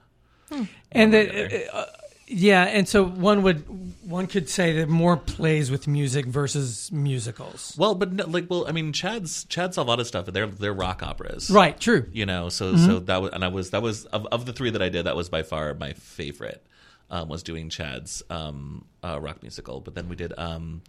And one way or the the, uh, yeah, and so one would one could say that more plays with music versus musicals. well, but no, like, well, I mean, Chad's Chad Salvata's stuff. They're they're rock operas, Right, true. You know, so Mhm. so that was and I was that was of, of the three that I did, that was by far my favorite. Um, was doing Chad's um, uh, rock musical, but then we did um,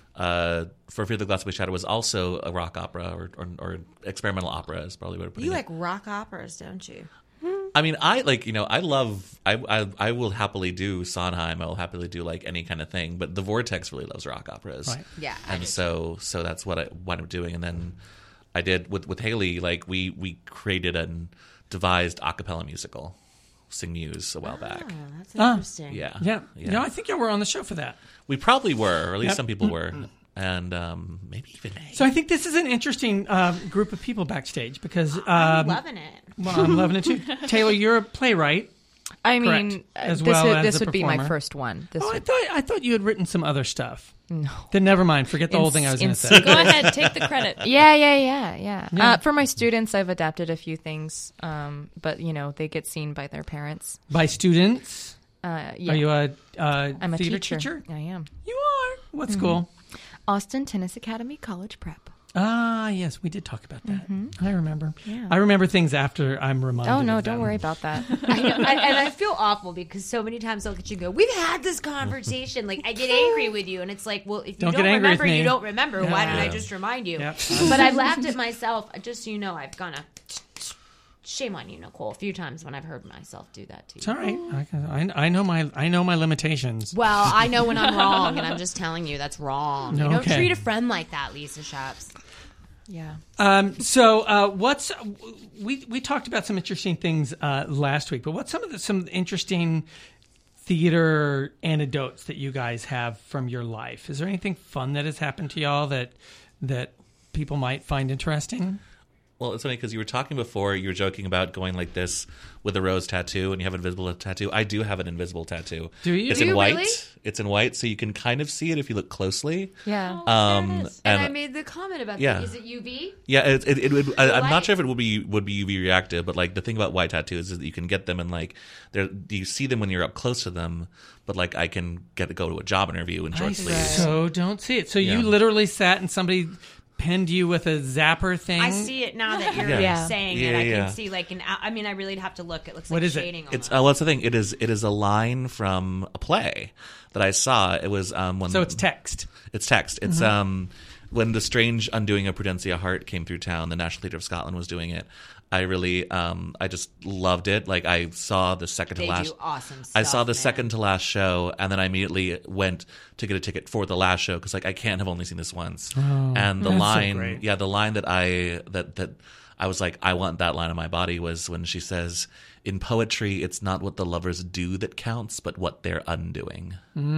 uh, For Fear the Glass Away Shadow was also a rock opera or, or, or experimental opera is probably what I'm putting You it. like rock operas, don't you? I mean, I like you know, I love. I, I I will happily do Sondheim. I will happily do like any kind of thing. But the Vortex really loves rock operas. Right. Yeah, I and do so so that's what I what I'm doing. And then I did with with Haley. Like we we created and devised a cappella musical, Sing Muse, a while back. That's Ah. interesting. Yeah, Yeah. No, I think you were on the show for that. We probably were, or at least Yep. some people were, and um, maybe even. So I think this is an interesting uh, group of people backstage because um, I'm loving it. Well, I'm loving it too. Taylor, you're a playwright. I correct, mean, uh, as this well would, as this a would be my performer. first one. This Oh, I would- thought I thought you had written some other stuff. No. Then never mind. Forget the In- whole thing I was in going to say. Go ahead, take the credit. Yeah, yeah, yeah, yeah. Yeah. Uh, for my students, I've adapted a few things, um, but you know they get seen by their parents. By students? Uh, yeah. Are you a uh, I'm a theater teacher. teacher? I am. You are. What Mhm. school? Austin Tennis Academy College Prep. Ah, yes, we did talk about that. I remember. Yeah. I remember things after I'm reminded. Oh no, of don't them. worry about that. I know, and, and I feel awful because so many times I'll look at you and go, we've had this conversation. Like, I get angry with you. And it's like, well, if you Don't don't, get angry remember, with me. you don't remember. Yeah. Why did I Yeah. just remind you? Yep. But I've laughed at myself. Just so you know, I've gone a shame on you, Nicole, a few times when I've heard myself do that to you. It's all right. I, can- I, I know my I know my limitations. Well, I know when I'm wrong, and I'm just telling you that's wrong. You don't Okay. treat a friend like that, Lisa Shaps. Yeah. Um, so, uh, what's we we talked about some interesting things uh, last week, but what's some of the some interesting theater anecdotes that you guys have from your life? Is there anything fun that has happened to y'all that that people might find interesting? Well, it's funny because you were talking before, you were joking about going like this with a rose tattoo, and you have an invisible tattoo. I do have an invisible tattoo. Do you? It's Do in you white. really? It's in white, so you can kind of see it if you look closely. Yeah. Um, And, I made the comment about yeah. that. Is it U V? Yeah, it, it, it would. I, I'm light? not sure if it would be would be U V reactive, but like the thing about white tattoos is that you can get them and like there you see them when you're up close to them, but like I can get to go to a job interview in short I sleeves. so don't see it. So Yeah. you literally sat and somebody pinned you with a zapper thing. I see it now that you're Yeah. Yeah. saying Yeah, it. I yeah. can see like an. I mean, I really have to look. It looks What like is it? shading. It's uh, well, that's the thing. It is it is a line from a play that I saw. It was um when So it's text. It's text. It's Mhm. um when The Strange Undoing of Prudencia Hart came through town. The National Theatre of Scotland was doing it. I really um I just loved it. Like I saw the second to They last. do awesome I saw stuff, the man. second to last show, and then I immediately went to get a ticket for the last show because like I can't have only seen this once. Oh, and the that's so line, great. yeah, the line that I that that I was like, I want that line in my body was when she says, "In poetry, it's not what the lovers do that counts, but what they're undoing."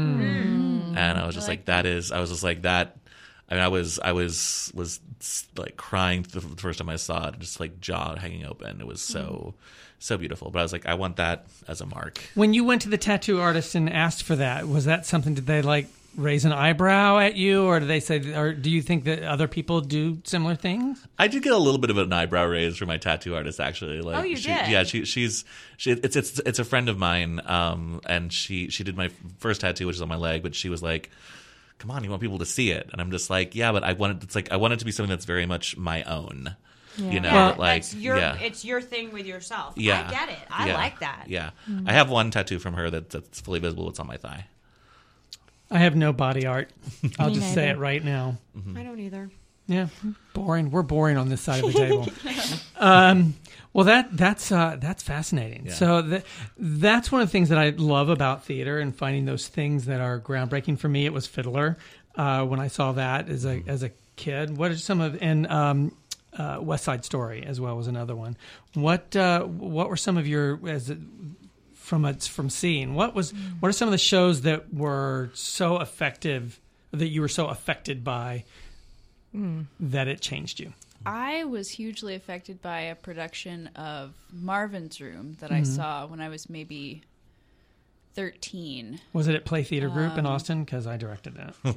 Mm. And I was just like, that is. I was just like that. I mean, I was, I was, was like crying the first time I saw it, just like jaw hanging open. It was so, so beautiful. But I was like, I want that as a mark. When you went to the tattoo artist and asked for that, was that something? Did they like raise an eyebrow at you, or did they say, or do you think that other people do similar things? I did get a little bit of an eyebrow raise from my tattoo artist, actually. Like, Oh, you she, did? Yeah, she, she's she, it's it's it's a friend of mine, um, and she she did my first tattoo, which is on my leg, but she was like, "Come on, you want people to see it?" And I'm just like, "Yeah, but I want it. It's like I want it to be something that's very much my own." You know, Yeah, but like that's your, yeah. it's your thing with yourself. Yeah. I get it. I Yeah. like that. Yeah. Mhm. I have one tattoo from her that, that's fully visible. It's on my thigh. I have no body art. I'll Me just say neither. it right now. I don't either. Yeah, boring. We're boring on this side of the table. um, well, that that's uh, that's fascinating. Yeah. So that that's one of the things that I love about theater and finding those things that are groundbreaking. For me, it was Fiddler uh, when I saw that as a as a kid. What are some of and um, uh, West Side Story as well was another one. What uh, what were some of your as it, from a, from seeing what was what are some of the shows that were so effective that you were so affected by? Mm. That it changed you? I was hugely affected by a production of Marvin's Room that I Mhm. saw when I was maybe thirteen. Was it at Play Theater Group in Um, Austin? Because I directed that. No,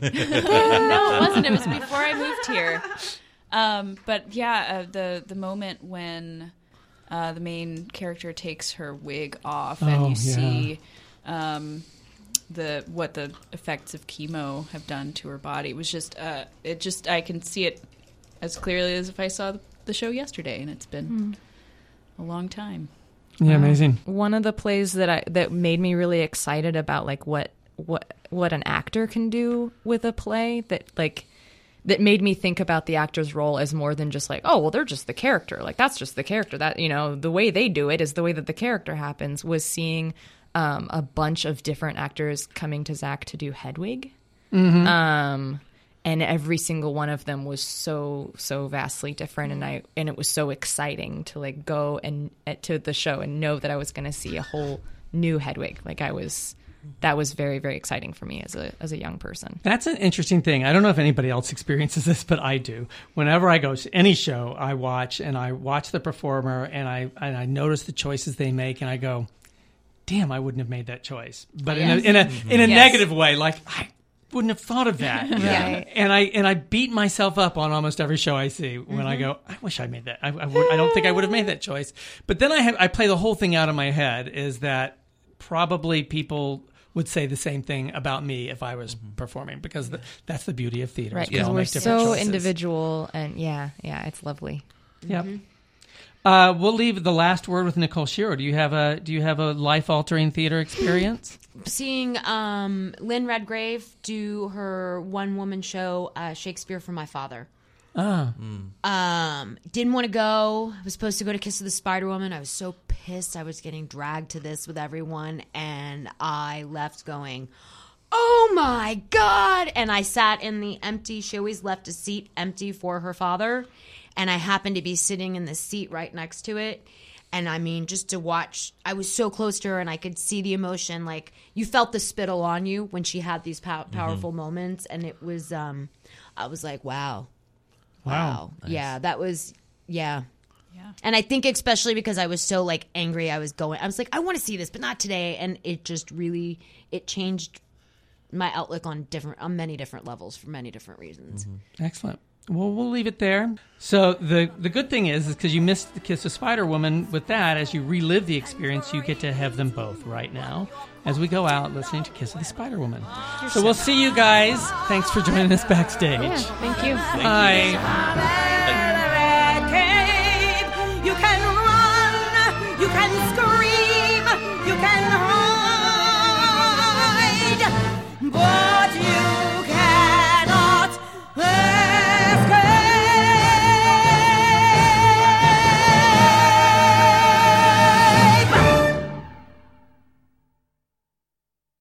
it wasn't. It was before I moved here. Um, but yeah, uh, the the moment when uh, the main character takes her wig off and Oh, you yeah. see um, the what the effects of chemo have done to her body was just uh, it just I can see it as clearly as if I saw the show yesterday, and it's been Mm. a long time. Yeah, amazing. One of the plays that I that made me really excited about like what what what an actor can do with a play that like that made me think about the actor's role as more than just like, oh, well, they're just the character. Like that's just the character. That, you know, the way they do it is the way that the character happens. Was seeing um, a bunch of different actors coming to Zach to do Hedwig. Mhm. Um, and every single one of them was so so vastly different, and I and it was so exciting to like go and uh, to the show and know that I was going to see a whole new Hedwig. Like I was, that was very very exciting for me as a as a young person. That's an interesting thing. I don't know if anybody else experiences this, but I do. Whenever I go to any show, I watch and I watch the performer and I and I notice the choices they make, and I go, "Damn, I wouldn't have made that choice." But Yes. in a in a Mhm. in a Yes. negative way, like I wouldn't have thought of that. Right. And I and I beat myself up on almost every show I see when I Mhm. go, I wish I made that. I, I, would, I don't think I would have made that choice. But then I have I play the whole thing out in my head is that probably people would say the same thing about me if I was performing, because the, that's the beauty of theater. Right, is we because all we're make different so choices. individual, and yeah, yeah, it's lovely. Yep. Uh, we'll leave the last word with Nicole Shiro. Do you have a Do you have a life altering theater experience? Seeing um, Lynn Redgrave do her one woman show, uh, Shakespeare for My Father. Ah. Um, didn't want to go. I was supposed to go to Kiss of the Spider Woman. I was so pissed. I was getting dragged to this with everyone, and I left going, "Oh my God!" And I sat in the empty. She always left a seat empty for her father, and I happened to be sitting in the seat right next to it. And I mean, just to watch, I was so close to her, and I could see the emotion. Like, you felt the spittle on you when she had these pow- powerful moments, and it was. Um, I was like, wow. Wow. Nice. Yeah, that was, yeah. Yeah. And I think especially because I was so like angry, I was going, I was like, I want to see this, but not today. And it just really, it changed my outlook on different, on many different levels for many different reasons. Excellent. Well, we'll leave it there. So the the good thing is, is because you missed the Kiss of Spider-Woman, with that, as you relive the experience, you get to have them both right now as we go out listening to Kiss of the Spider-Woman. So we'll see you guys. Thanks for joining us backstage. Yeah, thank you. Bye.